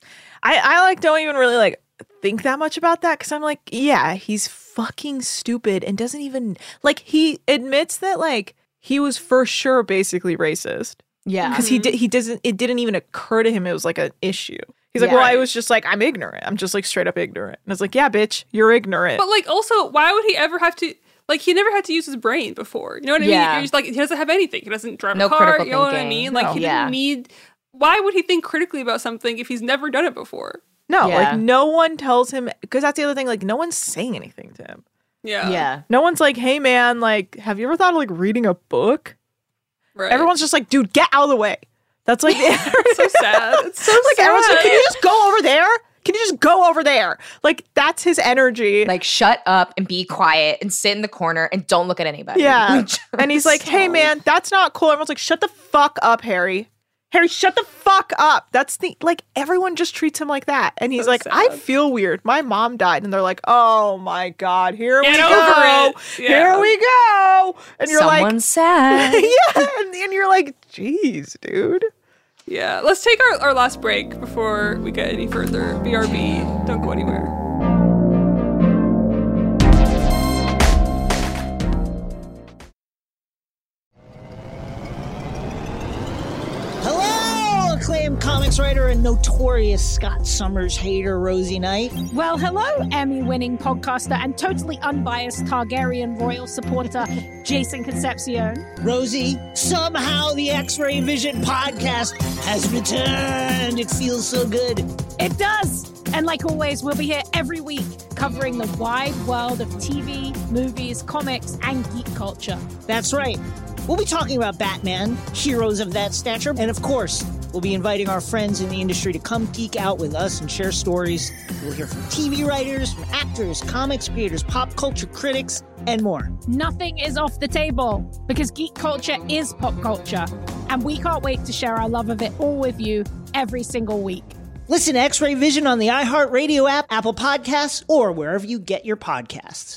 I, I like don't even really like think that much about that because I'm like, yeah, he's fucking stupid and doesn't even like he admits that like he was for sure basically racist. yeah. Because he did he doesn't it didn't even occur to him it was like an issue. He's like, Yeah. well, I Right. was just like, I'm ignorant. I'm just like straight up ignorant. And it's like, yeah, bitch, you're ignorant. But like, also, why would he ever have to? Like, he never had to use his brain before. You know what I Yeah. mean? He's like, he doesn't have anything. He doesn't drive No a car. critical You know what I thinking. mean? Like, No. he Yeah. didn't need. Why would he think critically about something if he's never done it before? no, Yeah. like no one tells him because that's the other thing. Like no one's saying anything to him. Yeah. yeah. No one's like, hey man, like, have you ever thought of like reading a book? Right. Everyone's just like, dude, get out of the way. That's like so sad. It's so like sad. everyone's like, can you just go over there? Can you just go over there? Like that's his energy. Like, shut up and be quiet and sit in the corner and don't look at anybody. yeah. Just And he's like, hey so- man, that's not cool. Everyone's like, shut the fuck up, Harry. Harry, shut the fuck up. That's the like everyone just treats him like that. And he's So like, I sad. feel weird. My mom died. And they're like, oh my God, here Get we over go. it. Yeah. Here we go. And you're Someone's like, sad. yeah. And, and you're like, geez, dude. Yeah. Let's take our, our last break before we get any further. B R B. Don't go anywhere. Hello, acclaimed comics writer and notorious Scott Summers hater, Rosie Knight. Well, hello, Emmy-winning podcaster and totally unbiased Targaryen royal supporter, Jason Concepcion. Rosie, somehow the X-Ray Vision podcast has returned. It feels so good. It does! And like always, we'll be here every week covering the wide world of T V, movies, comics, and geek culture. That's right. We'll be talking about Batman, heroes of that stature, and of course, we'll be inviting our friends in the industry to come geek out with us and share stories. We'll hear from T V writers, from actors, comics creators, pop culture critics, and more. Nothing is off the table because geek culture is pop culture, and we can't wait to share our love of it all with you every single week. Listen to X-Ray Vision on the iHeartRadio app, Apple Podcasts, or wherever you get your podcasts.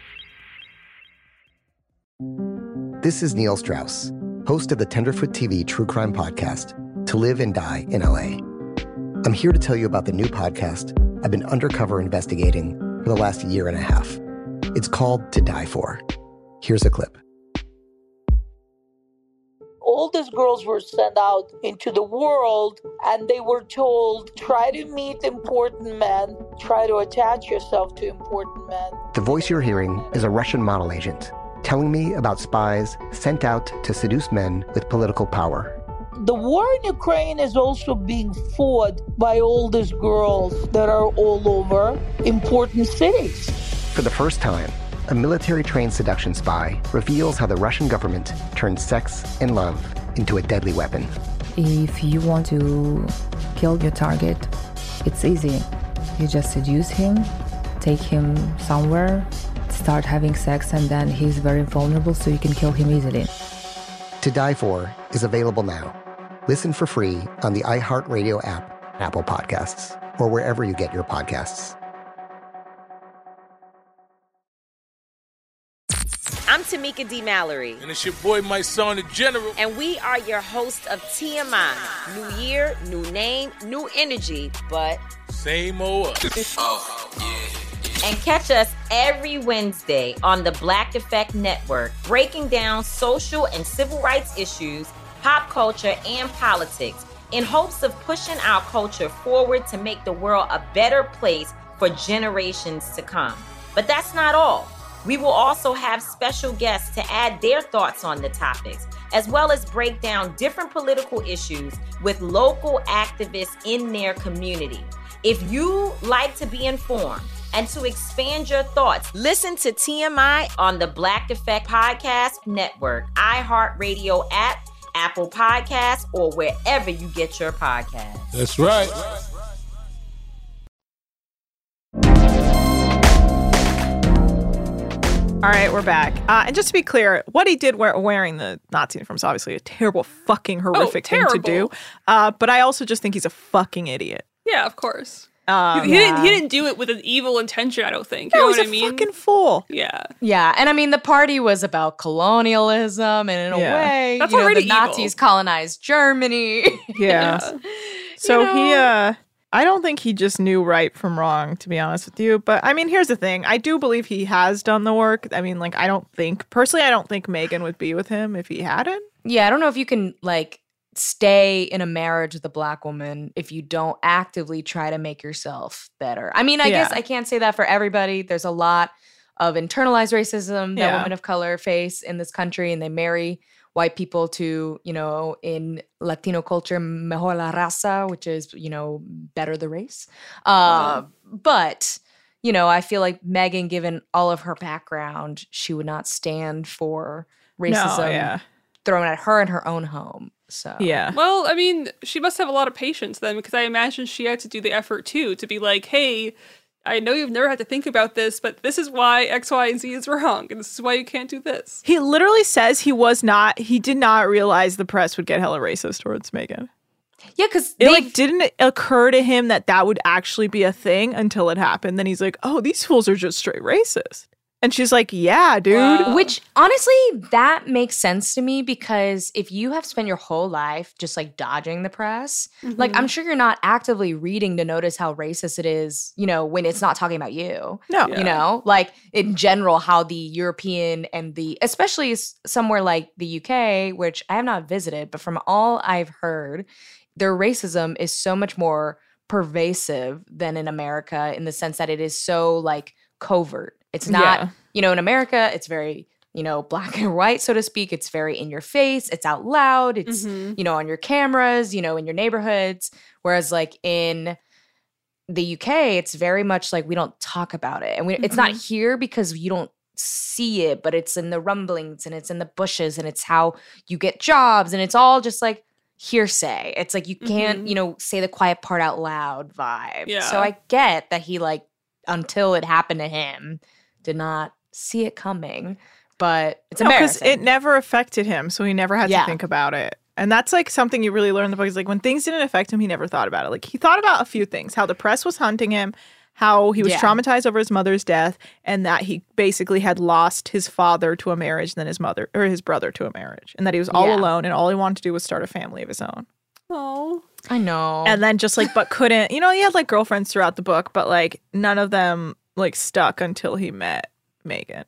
This is Neil Strauss, host of the Tenderfoot T V true crime podcast, To Live and Die in L A. I'm here to tell you about the new podcast I've been undercover investigating for the last year and a half. It's called To Die For. Here's a clip. All all these girls were sent out into the world and they were told, try to meet important men, try to attach yourself to important men. The voice you're hearing is a Russian model agent telling me about spies sent out to seduce men with political power. The war in Ukraine is also being fought by all these girls that are all over important cities. For the first time, a military-trained seduction spy reveals how the Russian government turned sex and love into a deadly weapon. If you want to kill your target, it's easy. You just seduce him, take him somewhere, start having sex, and then he's very vulnerable, so you can kill him easily. To Die For is available now. Listen for free on the iHeartRadio app, Apple Podcasts, or wherever you get your podcasts. I'm Tamika D. Mallory. And it's your boy, my son, the General. And we are your hosts of T M I. New year, new name, new energy, but same old us. Oh, yeah. And catch us every Wednesday on the Black Effect Network, breaking down social and civil rights issues, pop culture, and politics in hopes of pushing our culture forward to make the world a better place for generations to come. But that's not all. We will also have special guests to add their thoughts on the topics, as well as break down different political issues with local activists in their community. If you like to be informed and to expand your thoughts, listen to T M I on the Black Effect Podcast Network, iHeartRadio app, Apple Podcasts, or wherever you get your podcasts. That's right. All right, we're back. Uh, and just to be clear, what he did wear, wearing the Nazi uniform is obviously a terrible, fucking horrific oh, thing to do. Uh, but I also just think he's a fucking idiot. Yeah, of course. Um, he, he yeah. didn't. He didn't do it with an evil intention. I don't think. You No, know he's what a I mean? fucking fool. Yeah. Yeah, and I mean the party was about colonialism, and in a Yeah. way, That's you know, already the Nazis evil. colonized Germany. Yeah. Yeah. So You know? he, uh, I don't think he just knew right from wrong, to be honest with you. But I mean, here's the thing. I do believe he has done the work. I mean, like, I don't think, personally, I don't think Megan would be with him if he hadn't. Yeah, I don't know if you can like stay in a marriage with a black woman if you don't actively try to make yourself better. I mean, I Yeah. guess I can't say that for everybody. There's a lot of internalized racism that Yeah. women of color face in this country, and they marry white people to, you know, in Latino culture, mejor la raza, which is, you know, better the race. Uh, but, you know, I feel like Megan, given all of her background, she would not stand for racism No, yeah. thrown at her in her own home. So Yeah. Well, I mean, she must have a lot of patience then, because I imagine she had to do the effort too to be like, hey, I know you've never had to think about this, but this is why X, Y, and Z is wrong, and this is why you can't do this. He literally says he was not, he did not realize the press would get hella racist towards Megan. Yeah, because it like didn't occur to him that that would actually be a thing until it happened. Then he's like, oh, these fools are just straight racist. And she's like, yeah, dude. Wow. Which honestly, that makes sense to me, because if you have spent your whole life just like dodging the press, Mm-hmm. like I'm sure you're not actively reading to notice how racist it is, you know, when it's not talking about you. No. You know, like in general, how the European and the, especially s- somewhere like the U K, which I have not visited, but from all I've heard, their racism is so much more pervasive than in America, in the sense that it is so like covert. It's not, Yeah. you know, in America, it's very, you know, black and white, so to speak. It's very in your face. It's out loud. It's, Mhm. you know, on your cameras, you know, in your neighborhoods. Whereas like in the U K, it's very much like we don't talk about it. And we, it's not here because you don't see it, but it's in the rumblings and it's in the bushes and it's how you get jobs. And it's all just like hearsay. It's like you can't, Mhm. you know, say the quiet part out loud vibe. Yeah. So I get that he like, until it happened to him, did not see it coming. But it's No, because embarrassing. it never affected him, so he never had Yeah. to think about it. And that's like something you really learn in the book is like when things didn't affect him, he never thought about it. Like he thought about a few things, how the press was hunting him, how he was Yeah. traumatized over his mother's death, and that he basically had lost his father to a marriage, and then his mother or his brother to a marriage, and that he was all Yeah. alone, and all he wanted to do was start a family of his own. Oh, I know. And then just like, but couldn't, you know, he had like girlfriends throughout the book, but like none of them like stuck until he met Megan.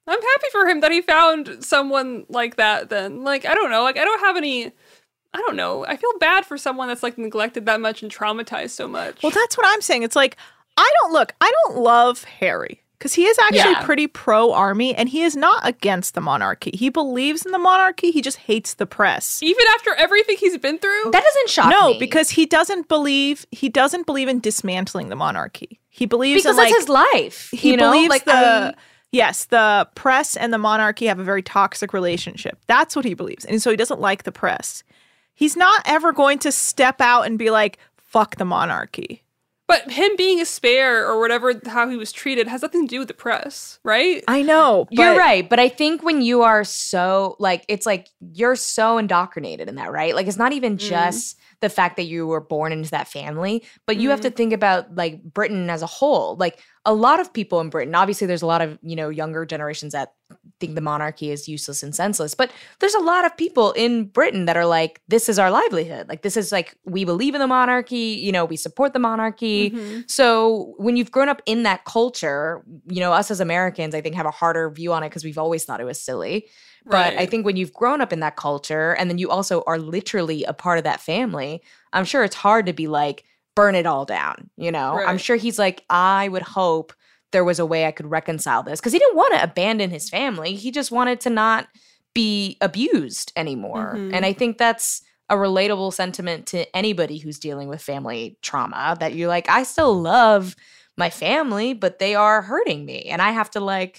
I'm happy for him that he found someone like that then. Like, I don't know. Like, I don't have any... I don't know. I feel bad for someone that's, like, neglected that much and traumatized so much. Well, that's what I'm saying. It's like, I don't... Look, I don't love Harry. Because he is actually Yeah. pretty pro-army, and he is not against the monarchy. He believes in the monarchy. He just hates the press. Even after everything he's been through? That doesn't shock no, me. No, because he doesn't believe... He doesn't believe in dismantling the monarchy. He believes because in, like... that's his life. He you know? believes like, the... I- Yes, the press and the monarchy have a very toxic relationship. That's what he believes. And so he doesn't like the press. He's not ever going to step out and be like, fuck the monarchy. But him being a spare or whatever, how he was treated has nothing to do with the press, right? I know. You're but- right. But I think when you are so, like, it's like you're so indoctrinated in that, right? Like, it's not even just the fact that you were born into that family, but you have to think about, like, Britain as a whole. Like, a lot of people in Britain, obviously there's a lot of, you know, younger generations that think the monarchy is useless and senseless, but there's a lot of people in Britain that are like, this is our livelihood. Like, this is like, we believe in the monarchy, you know, we support the monarchy. Mm-hmm. So when you've grown up in that culture, you know, us as Americans, I think have a harder view on it because we've always thought it was silly. But Right. I think when you've grown up in that culture and then you also are literally a part of that family, I'm sure it's hard to be like, burn it all down, you know? Right. I'm sure he's like, I would hope there was a way I could reconcile this. Because he didn't want to abandon his family. He just wanted to not be abused anymore. Mhm. And I think that's a relatable sentiment to anybody who's dealing with family trauma, that you're like, I still love my family, but they are hurting me. And I have to like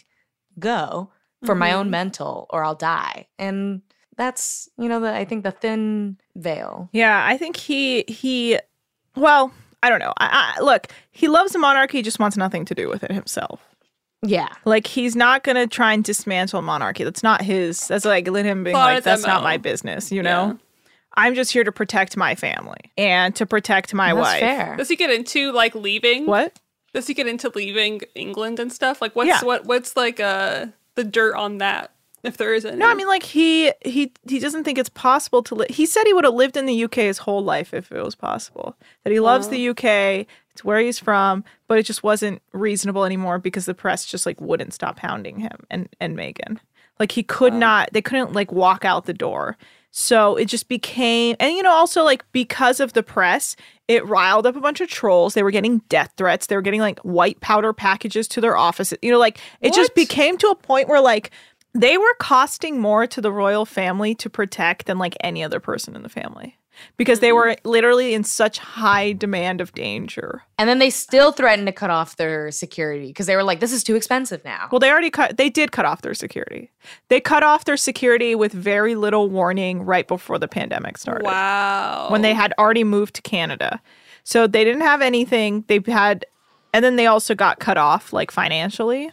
go for my own Mhm. mental or I'll die. And that's, you know, the, I think the thin veil. Yeah, I think he he well, I don't know. I, I look, he loves the monarchy, just wants nothing to do with it himself. Yeah. Like, he's not going to try and dismantle monarchy. That's not his. That's like let him being Thought like, it's that's M O. not my business, you know? I'm just here to protect my family and to protect my That's wife. fair. Does he get into like leaving? What? Does he get into leaving England and stuff? Like, what's Yeah. what what's like uh the dirt on that, if there is any? No, I mean, like, he he he doesn't think it's possible to live. He said he would have lived in the U K his whole life if it was possible. That he loves Oh. the U K, it's where he's from, but it just wasn't reasonable anymore because the press just, like, wouldn't stop hounding him and, and Meghan. Like, he could not, they couldn't, like, walk out the door. So it just became, and, you know, also, like, because of the press, it riled up a bunch of trolls. They were getting death threats. They were getting, like, white powder packages to their offices. You know, like, it just What? became to a point where, like, they were costing more to the royal family to protect than, like, any other person in the family. Because they were literally in such high demand of danger. And then they still threatened to cut off their security because they were like, this is too expensive now. Well, they already cut, they did cut off their security. They cut off their security with very little warning right before the pandemic started. Wow. When they had already moved to Canada. So they didn't have anything. They had, and then they also got cut off, like, financially.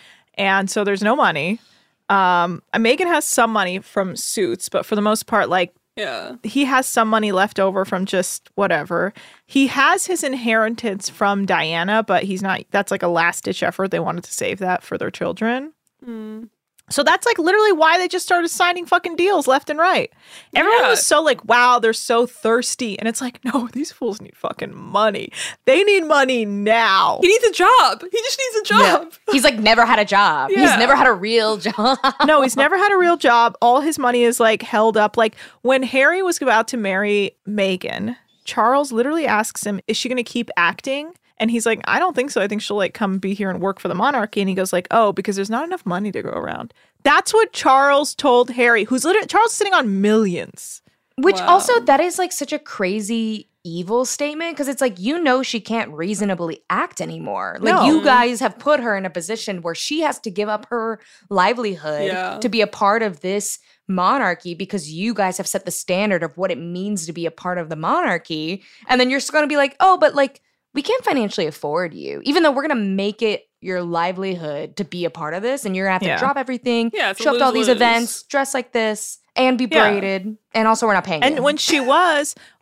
And so there's no money. Um, Meghan has some money from Suits, but for the most part, like, Yeah. he has some money left over from just whatever. He has his inheritance from Diana, but he's not, that's like a last ditch effort. They wanted to save that for their children. Mm. So that's like literally why they just started signing fucking deals left and right. Everyone Yeah. was so like, wow, they're so thirsty. And it's like, no, these fools need fucking money. They need money now. He needs a job. He just needs a job. He's like never had a job. Yeah. He's never had a real job. No, he's never had a real job. All his money is like held up. Like when Harry was about to marry Meghan, Charles literally asks him, is she going to keep acting? And he's like, I don't think so. I think she'll like come be here and work for the monarchy. And he goes like, oh, because there's not enough money to go around. That's what Charles told Harry, who's literally, Charles is sitting on millions. Which Wow. also, that is like such a crazy evil statement because it's like, you know, she can't reasonably act anymore. Like, No. you guys have put her in a position where she has to give up her livelihood Yeah. to be a part of this monarchy because you guys have set the standard of what it means to be a part of the monarchy. And then you're just going to be like, oh, but like, we can't financially afford you, even though we're going to make it your livelihood to be a part of this. And you're going to have to Yeah. drop everything, Yeah, it's a show up to all these lose-lose. events, dress like this, and be Yeah. braided. And also, we're not paying you. And when she was,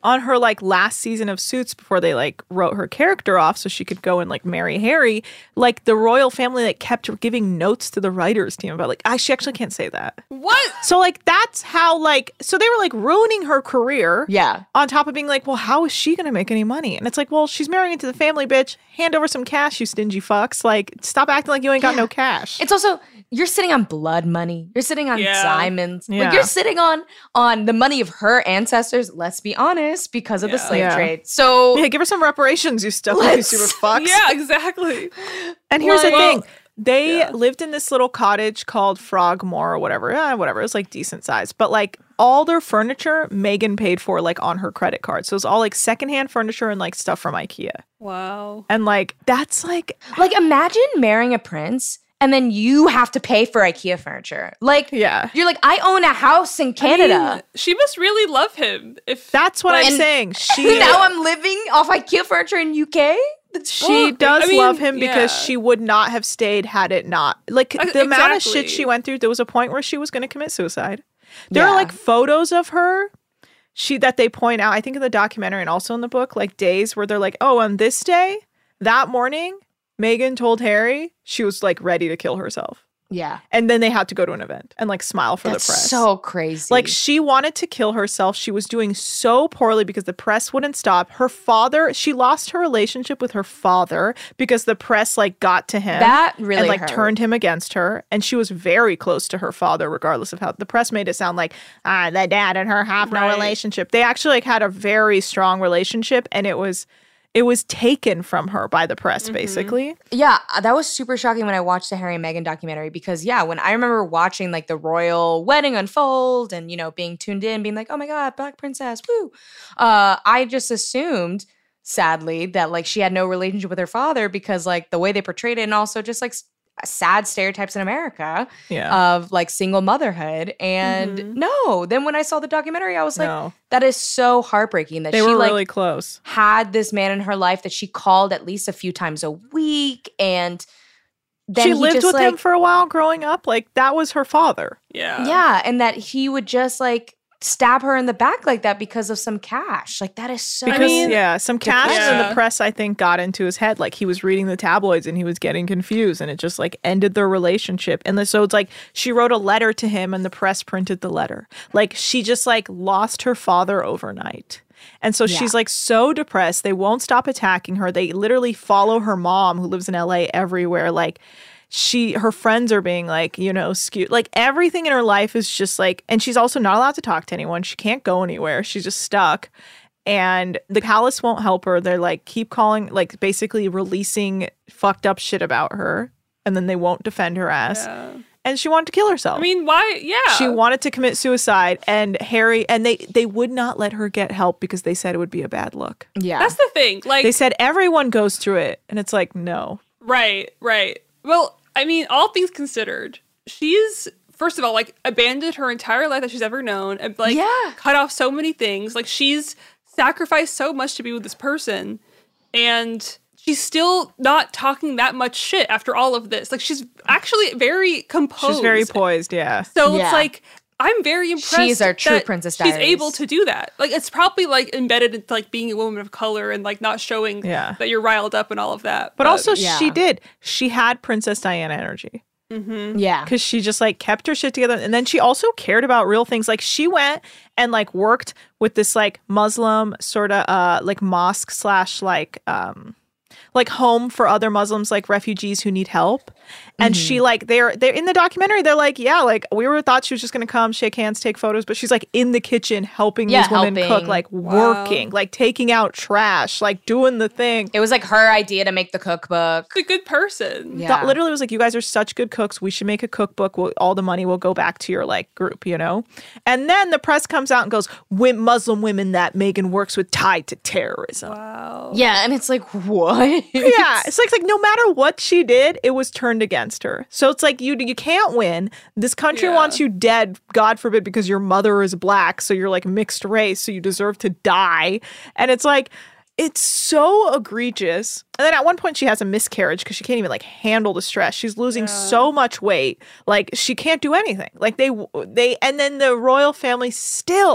on her like last season of Suits before they like wrote her character off so she could go and like marry Harry, like the royal family like kept giving notes to the writers team about like, I she actually can't say that. What? So like that's how like so they were like ruining her career. Yeah. On top of being like, well, how is she gonna make any money? And it's like, well, she's marrying into the family, bitch. Hand over some cash, you stingy fucks. Like, stop acting like you ain't got Yeah. no cash. It's also you're sitting on blood money. You're sitting on Yeah. diamonds. Yeah. Like you're sitting on on the money of her ancestors. Let's be honest, because of the Yeah. slave Yeah. trade. So Yeah, give her some reparations, you stuff, you Let's- super fucks. Yeah, exactly. And here's the Well, thing. They yeah. lived in this little cottage called Frogmore or whatever. Yeah, whatever. It was like decent size. But like all their furniture, Meghan paid for like on her credit card. So it was all like secondhand furniture and like stuff from IKEA. Wow. And like that's like like imagine marrying a prince and then you have to pay for IKEA furniture. Like yeah. you're like, I own a house in I Canada. mean, she must really love him. If That's what like, I'm saying. She now I'm living off IKEA furniture in U K. she Well, does I mean, love him because yeah. she would not have stayed had it not. Like Uh, the amount of exactly. shit she went through, there was a point where she was going to commit suicide. There Yeah. are like photos of her she that they point out, I think in the documentary and also in the book, like days where they're like, oh, on this day, that morning, Meghan told Harry she was like ready to kill herself. Yeah. And then they had to go to an event and like smile for That's the press. so crazy. Like she wanted to kill herself. She was doing so poorly because the press wouldn't stop. Her father, she lost her relationship with her father because the press like got to him. That really and like hurt. turned him against her. And she was very close to her father, regardless of how the press made it sound like ah, the dad and her have no Right. relationship. They actually like had a very strong relationship, and it was it was taken from her by the press, Mm-hmm. basically. Yeah, uh, that was super shocking when I watched the Harry and Meghan documentary because, yeah, when I remember watching like the royal wedding unfold and, you know, being tuned in, being like, oh my God, Black Princess, woo. Uh, I just assumed, sadly, that like she had no relationship with her father because like the way they portrayed it and also just like s- sad stereotypes in America Yeah. of like single motherhood. And Mhm. no, then when I saw the documentary, I was like, No. that is so heartbreaking that They she were like really close. had this man in her life that she called at least a few times a week, and then She he lived just, with like, him for a while growing up. Like that was her father. Yeah. yeah, and that he would just like stab her in the back like that because of some cash. Like that is so Because yeah, some cash in Yeah. the press I think got into his head. Like he was reading the tabloids and he was getting confused, and it just like ended their relationship. And the, so it's like she wrote a letter to him and the press printed the letter. Like she just like lost her father overnight. And so Yeah. she's like so depressed. They won't stop attacking her. They literally follow her mom who lives in L A everywhere. Like she her friends are being like, you know, skewed. Like everything in her life is just like, and she's also not allowed to talk to anyone. She can't go anywhere. She's just stuck. And the palace won't help her. They're like, keep calling, like basically releasing fucked up shit about her. And then they won't defend her ass. Yeah. And she wanted to kill herself. I mean, why? Yeah. She wanted to commit suicide. And Harry, and they, they would not let her get help because they said it would be a bad look. yeah. That's the thing. Like, They said everyone goes through it. And it's like, no. right, right. Well, I mean, all things considered, she's first of all like abandoned her entire life that she's ever known, and like Yeah. cut off so many things. Like she's sacrificed so much to be with this person, and she's still not talking that much shit after all of this. Like she's actually very composed. She's very poised. Yeah. So Yeah. it's like I'm very impressed. She's our true that Princess She's Diaries. able to do that. Like it's probably like embedded into like being a woman of color and like not showing Yeah. that you're riled up and all of that. But also, yeah. she did. She had Princess Diana energy. Mhm. yeah. Because she just like kept her shit together. And then she also cared about real things. Like she went and like worked with this like Muslim sort of uh like mosque slash like um like home for other Muslims, like refugees who need help. And she like they're they're in the documentary, they're like, yeah, like we were thought she was just gonna come, shake hands, take photos, but she's like in the kitchen helping Yeah, these women helping. cook, like Wow. working, like taking out trash, like doing the thing. It was like her idea to make the cookbook. She's a good person. Yeah. Thought- literally was like, you guys are such good cooks. We should make a cookbook. We'll, all the money will go back to your like group, you know? And then the press comes out and goes, "Wi- Muslim women that Meghan works with tied to terrorism." Wow. Yeah, and it's like, what? Yeah, it's like, it's like no matter what she did, it was turned against her. So it's like you you can't win. This country Yeah. wants you dead, God forbid, because your mother is black, so you're like mixed race, so you deserve to die. And it's like it's so egregious. And then at one point she has a miscarriage because she can't even like handle the stress. She's losing so much weight, like she can't do anything. Like they they and then the royal family still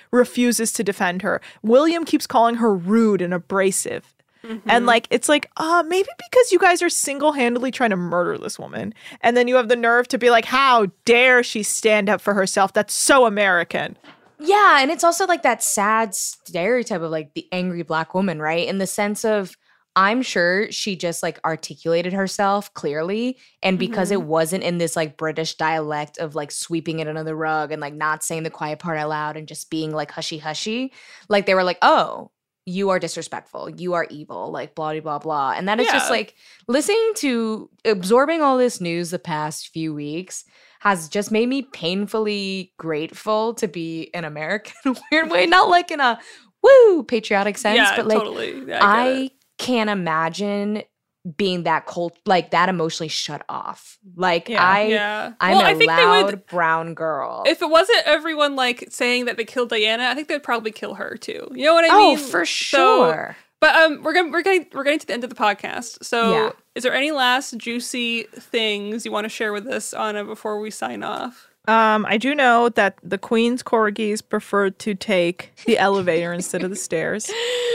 refuses to defend her. William keeps calling her rude and abrasive. Mm-hmm. And like, it's like, uh, maybe because you guys are single-handedly trying to murder this woman. And then you have the nerve to be like, how dare she stand up for herself? That's so American. Yeah, and it's also like that sad stereotype of like the angry Black woman, right? In the sense of, I'm sure she just like articulated herself clearly. And because mm-hmm. it wasn't in this like British dialect of like sweeping it under the rug and like not saying the quiet part out loud and just being like hushy-hushy, like they were like, oh, you are disrespectful, you are evil, like blah, blah, blah, blah. And that is yeah. just like listening to, absorbing all this news the past few weeks has just made me painfully grateful to be an American in a weird way. Not like in a woo patriotic sense, yeah, but like totally. Yeah, I, I can't imagine being that cold, like that emotionally shut off. Like yeah, I, yeah. I'm well, a I think loud they would, brown girl. If it wasn't everyone like saying that they killed Diana, I think they'd probably kill her too. You know what I oh, mean? Oh, for sure. So, but um, we're getting we're getting we're getting to the end of the podcast. So, yeah. is there any last juicy things you want to share with us, Anna, before we sign off? Um, I do know that the Queen's corgis preferred to take the elevator instead of the stairs.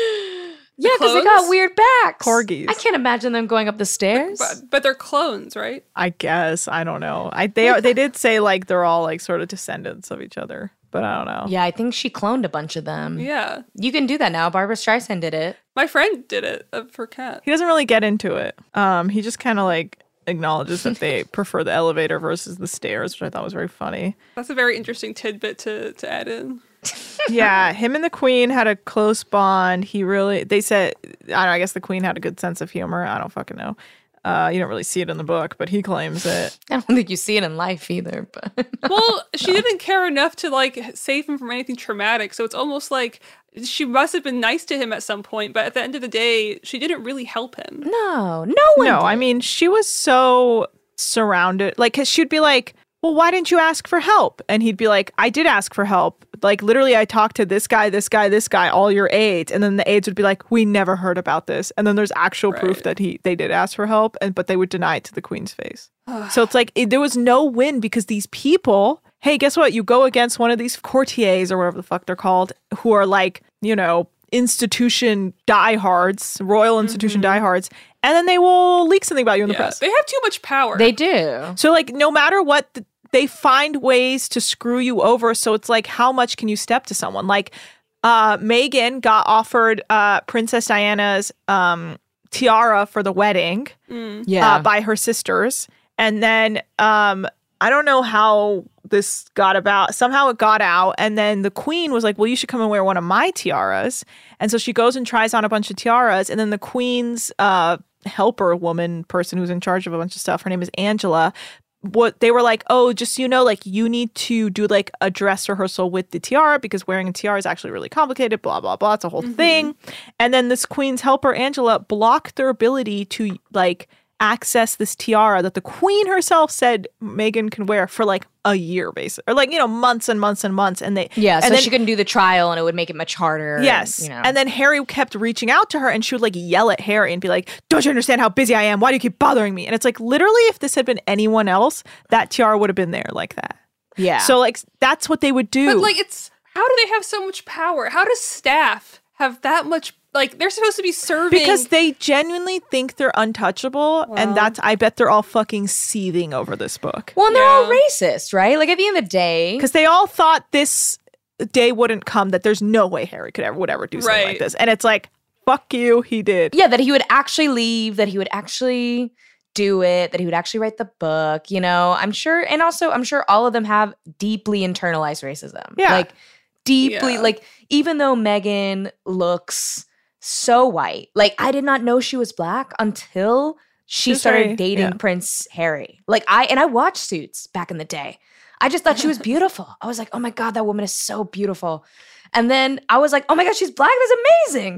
Yeah, because they got weird backs. Corgis. I can't imagine them going up the stairs. But, but they're clones, right? I guess. I don't know. I they are, they did say like they're all like sort of descendants of each other, but I don't know. Yeah, I think she cloned a bunch of them. Yeah. You can do that now. Barbara Streisand did it. My friend did it uh, for Kat. He doesn't really get into it. Um, he just kind of like acknowledges that they prefer the elevator versus the stairs, which I thought was very funny. That's a very interesting tidbit to to add in. Yeah, him and the Queen had a close bond. He really, they said, I don't know, I guess the Queen had a good sense of humor. I don't fucking know. Uh, you don't really see it in the book, but he claims it. I don't think you see it in life either. But well, she didn't care enough to like save him from anything traumatic. So it's almost like she must have been nice to him at some point, but at the end of the day, she didn't really help him. No, no one. No, did. I mean, she was so surrounded. Like, cause she'd be like, well, why didn't you ask for help? And he'd be like, I did ask for help. Like, literally, I talked to this guy, this guy, this guy, all your aides. And then the aides would be like, we never heard about this. And then there's actual right. proof that he they did ask for help, and but they would deny it to the Queen's face. So it's like, it, there was no win because these people, hey, guess what? You go against one of these courtiers or whatever the fuck they're called, who are like, you know, institution diehards, royal institution mm-hmm. diehards, and then they will leak something about you in yeah, the press. They have too much power. They do. So like, no matter what, the, they find ways to screw you over. So it's like, how much can you step to someone? Like, uh, Meghan got offered uh, Princess Diana's um, tiara for the wedding mm. yeah. uh, by her sisters. And then um, I don't know how this got about. Somehow it got out. And then the Queen was like, well, you should come and wear one of my tiaras. And so she goes and tries on a bunch of tiaras. And then the Queen's uh, helper woman person who's in charge of a bunch of stuff, her name is Angela, what they were like, oh, just so you know, like you need to do like a dress rehearsal with the tiara because wearing a tiara is actually really complicated, blah, blah, blah. It's a whole mm-hmm. thing. And then this Queen's helper, Angela, blocked their ability to like access this tiara that the Queen herself said Meghan can wear for like a year, basically, or like, you know, months and months and months. And they, yeah, so and then, she couldn't do the trial and it would make it much harder. Yes. And, you know. And then Harry kept reaching out to her and she would like yell at Harry and be like, don't you understand how busy I am? Why do you keep bothering me? And it's like, literally, if this had been anyone else, that tiara would have been there like that. Yeah. So like, that's what they would do. But like, it's, how do they have so much power? How does staff have that much? Like, they're supposed to be serving. Because they genuinely think they're untouchable. Well, and that's, I bet they're all fucking seething over this book. Well, and they're yeah. all racist, right? Like, at the end of the day. Because they all thought this day wouldn't come, that there's no way Harry could ever, would ever do something right. like this. And it's like, fuck you, he did. Yeah, that he would actually leave, that he would actually do it, that he would actually write the book, you know? I'm sure, and also, I'm sure all of them have deeply internalized racism. Yeah. Like, deeply, yeah. like, even though Meghan looks so white. Like, I did not know she was Black until she She's started very, dating yeah. Prince Harry. Like, I, and I watched Suits back in the day. I just thought she was beautiful. I was like, oh my God, that woman is so beautiful. And then I was like, oh my God, she's Black. That's amazing.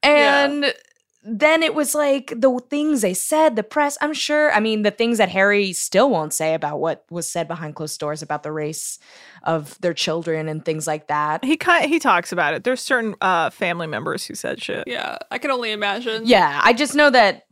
And yeah. then it was like the things they said, the press, I'm sure. I mean, the things that Harry still won't say about what was said behind closed doors about the race of their children and things like that. He kind he talks about it. There's certain uh, family members who said shit. Yeah, I can only imagine. Yeah, I just know that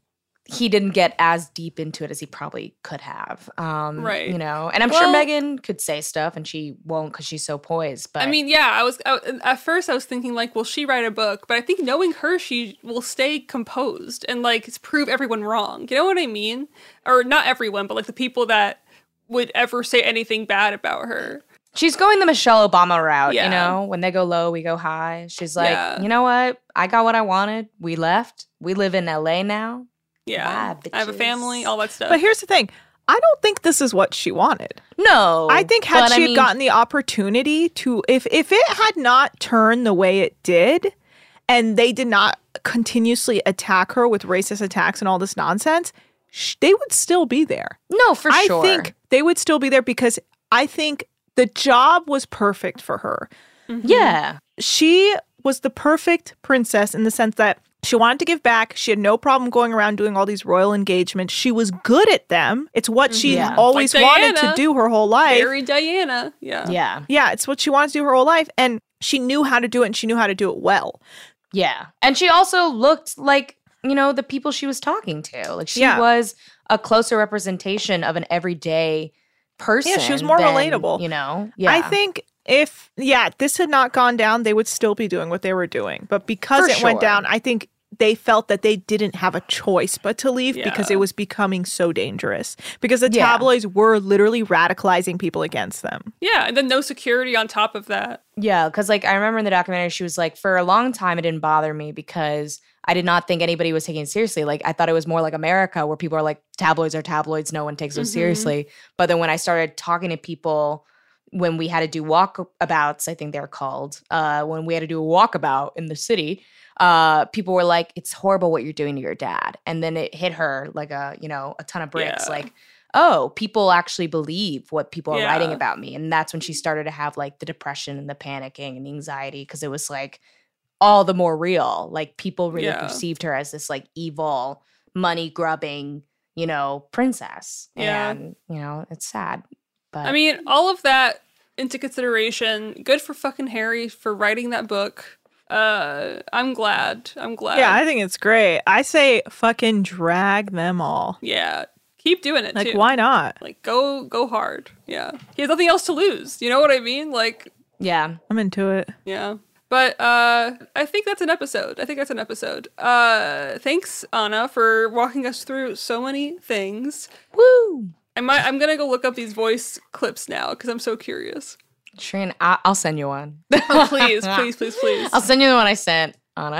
he didn't get as deep into it as he probably could have. Um, Right. You know, and I'm Well- sure Megan could say stuff and she won't because she's so poised. But I mean, yeah, I was I, at first I was thinking like, will she write a book? But I think knowing her, she will stay composed and like prove everyone wrong. You know what I mean? Or not everyone, but like the people that would ever say anything bad about her. she's going the Michelle Obama route, Yeah. you know? When they go low, we go high. She's like, Yeah. you know what? I got what I wanted. We left. We live in L A now. Yeah. Bye, I have a bitches. family, all that stuff. But here's the thing. I don't think this is what she wanted. No. I think had but she I had mean- gotten the opportunity to, if if it had not turned the way it did, and they did not continuously attack her with racist attacks and all this nonsense, sh- they would still be there. No, for I sure. think they would still be there because I think the job was perfect for her. Yeah. She was the perfect princess in the sense that she wanted to give back. She had no problem going around doing all these royal engagements. She was good at them. It's what she Yeah. always Like wanted to Diana. do her whole life. Very Diana. Yeah. Yeah. Yeah, it's what she wanted to do her whole life. And she knew how to do it and she knew how to do it well. Yeah. And she also looked like, you know, the people she was talking to. Like she Yeah. was a closer representation of an everyday person. Yeah, she was more than, relatable. You know? Yeah. I think if, yeah, this had not gone down, they would still be doing what they were doing. But because For it went sure. down, I think they felt that they didn't have a choice but to leave because Yeah. it was becoming so dangerous. Because the Yeah. tabloids were literally radicalizing people against them. Yeah. And then no security on top of that. Yeah, because like I remember in the documentary, she was like, for a long time, it didn't bother me because I did not think anybody was taking it seriously. Like I thought it was more like America, where people are like, tabloids are tabloids, no one takes them Mhm. seriously. But then when I started talking to people, when we had to do walkabouts, I think they're called, uh, when we had to do a walkabout in the city, uh, people were like, it's horrible what you're doing to your dad. And then it hit her like a, you know, a ton of bricks. Yeah. Like, oh, people actually believe what people are writing Yeah. about me. And that's when she started to have like the depression and the panicking and the anxiety because it was like all the more real. Like people really Yeah. perceived her as this like evil, money grubbing, you know, princess. Yeah. And, you know, it's sad. But I mean, all of that into consideration, good for fucking Harry for writing that book. Uh, I'm glad. I'm glad. Yeah, I think it's great. I say fucking drag them all. Yeah. Keep doing it Like, too. why not? Like go go hard. Yeah. He has nothing else to lose. You know what I mean? Like, yeah. I'm into it. yeah. But uh I think that's an episode. I think that's an episode. Uh thanks, Anna, for walking us through so many things. Woo! I might I'm gonna go look up these voice clips now because I'm so curious. Shreen, I- I'll send you one. Oh, please, please, please, please. I'll send you the one I sent, Anna.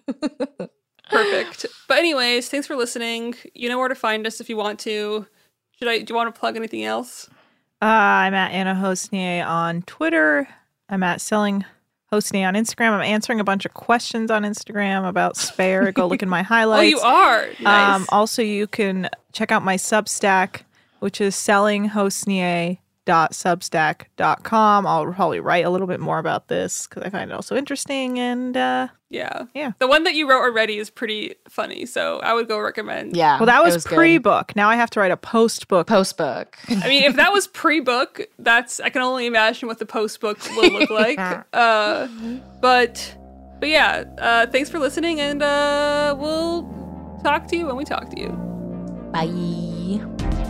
Perfect. But anyways, thanks for listening. You know where to find us if you want to. Should I do you want to plug anything else? Uh, I'm at Anna Hosnier on Twitter. I'm at Selling Hosnier on Instagram. I'm answering a bunch of questions on Instagram about Spare. Go look in my highlights. Oh, you are. Nice. Um, also, you can check out my Substack, which is selling hosnier dot substack dot com. I'll probably write a little bit more about this because I find it also interesting. And uh, yeah. Yeah. The one that you wrote already is pretty funny, so I would go recommend. Yeah. well, that it was, was good. pre-book. Now I have to write a post-book. Post-book. I mean, if that was pre-book, that's I can only imagine what the post-book will look like. uh, but but yeah, uh, thanks for listening, and uh, we'll talk to you when we talk to you. Bye.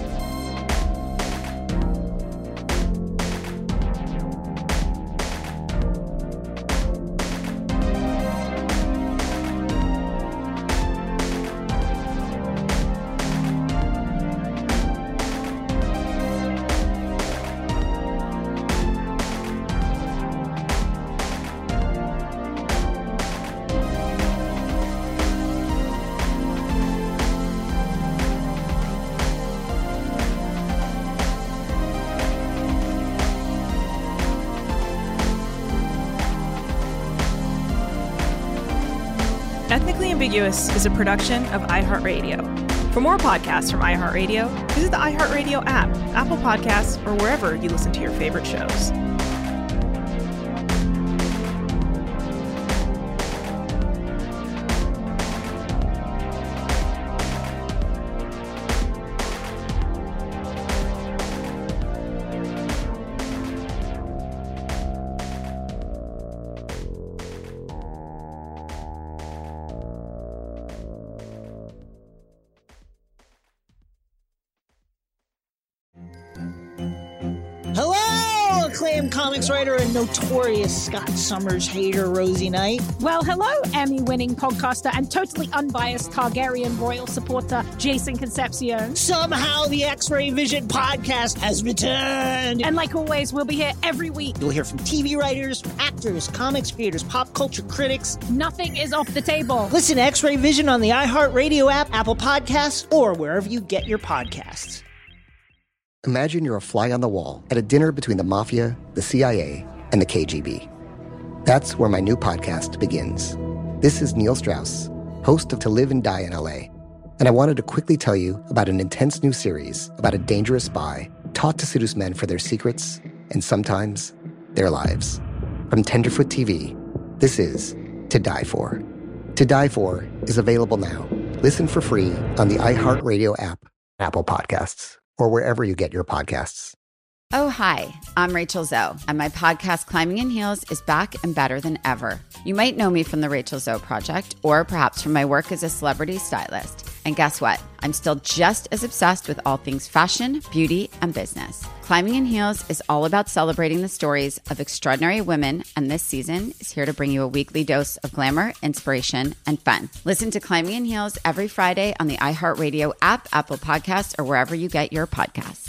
Ethnically Ambiguous is a production of iHeartRadio. For more podcasts from iHeartRadio, visit the iHeartRadio app, Apple Podcasts, or wherever you listen to your favorite shows. acclaimed comics writer and notorious Scott Summers hater, Rosie Knight. Well, hello, Emmy-winning podcaster and totally unbiased Targaryen royal supporter, Jason Concepcion. Somehow the X-Ray Vision podcast has returned. And like always, we'll be here every week. You'll hear from T V writers, from actors, comics creators, pop culture critics. Nothing is off the table. Listen to X-Ray Vision on the iHeartRadio app, Apple Podcasts, or wherever you get your podcasts. Imagine you're a fly on the wall at a dinner between the mafia, the C I A, and the K G B. That's where my new podcast begins. This is Neil Strauss, host of To Live and Die in L A, and I wanted to quickly tell you about an intense new series about a dangerous spy taught to seduce men for their secrets and sometimes their lives. From Tenderfoot T V, this is To Die For. To Die For is available now. Listen for free on the iHeartRadio app, Apple Podcasts, or wherever you get your podcasts. Oh, hi, I'm Rachel Zoe, and my podcast, Climbing in Heels, is back and better than ever. You might know me from the Rachel Zoe Project, or perhaps from my work as a celebrity stylist. And guess what? I'm still just as obsessed with all things fashion, beauty, and business. Climbing in Heels is all about celebrating the stories of extraordinary women, and this season is here to bring you a weekly dose of glamour, inspiration, and fun. Listen to Climbing in Heels every Friday on the iHeartRadio app, Apple Podcasts, or wherever you get your podcasts.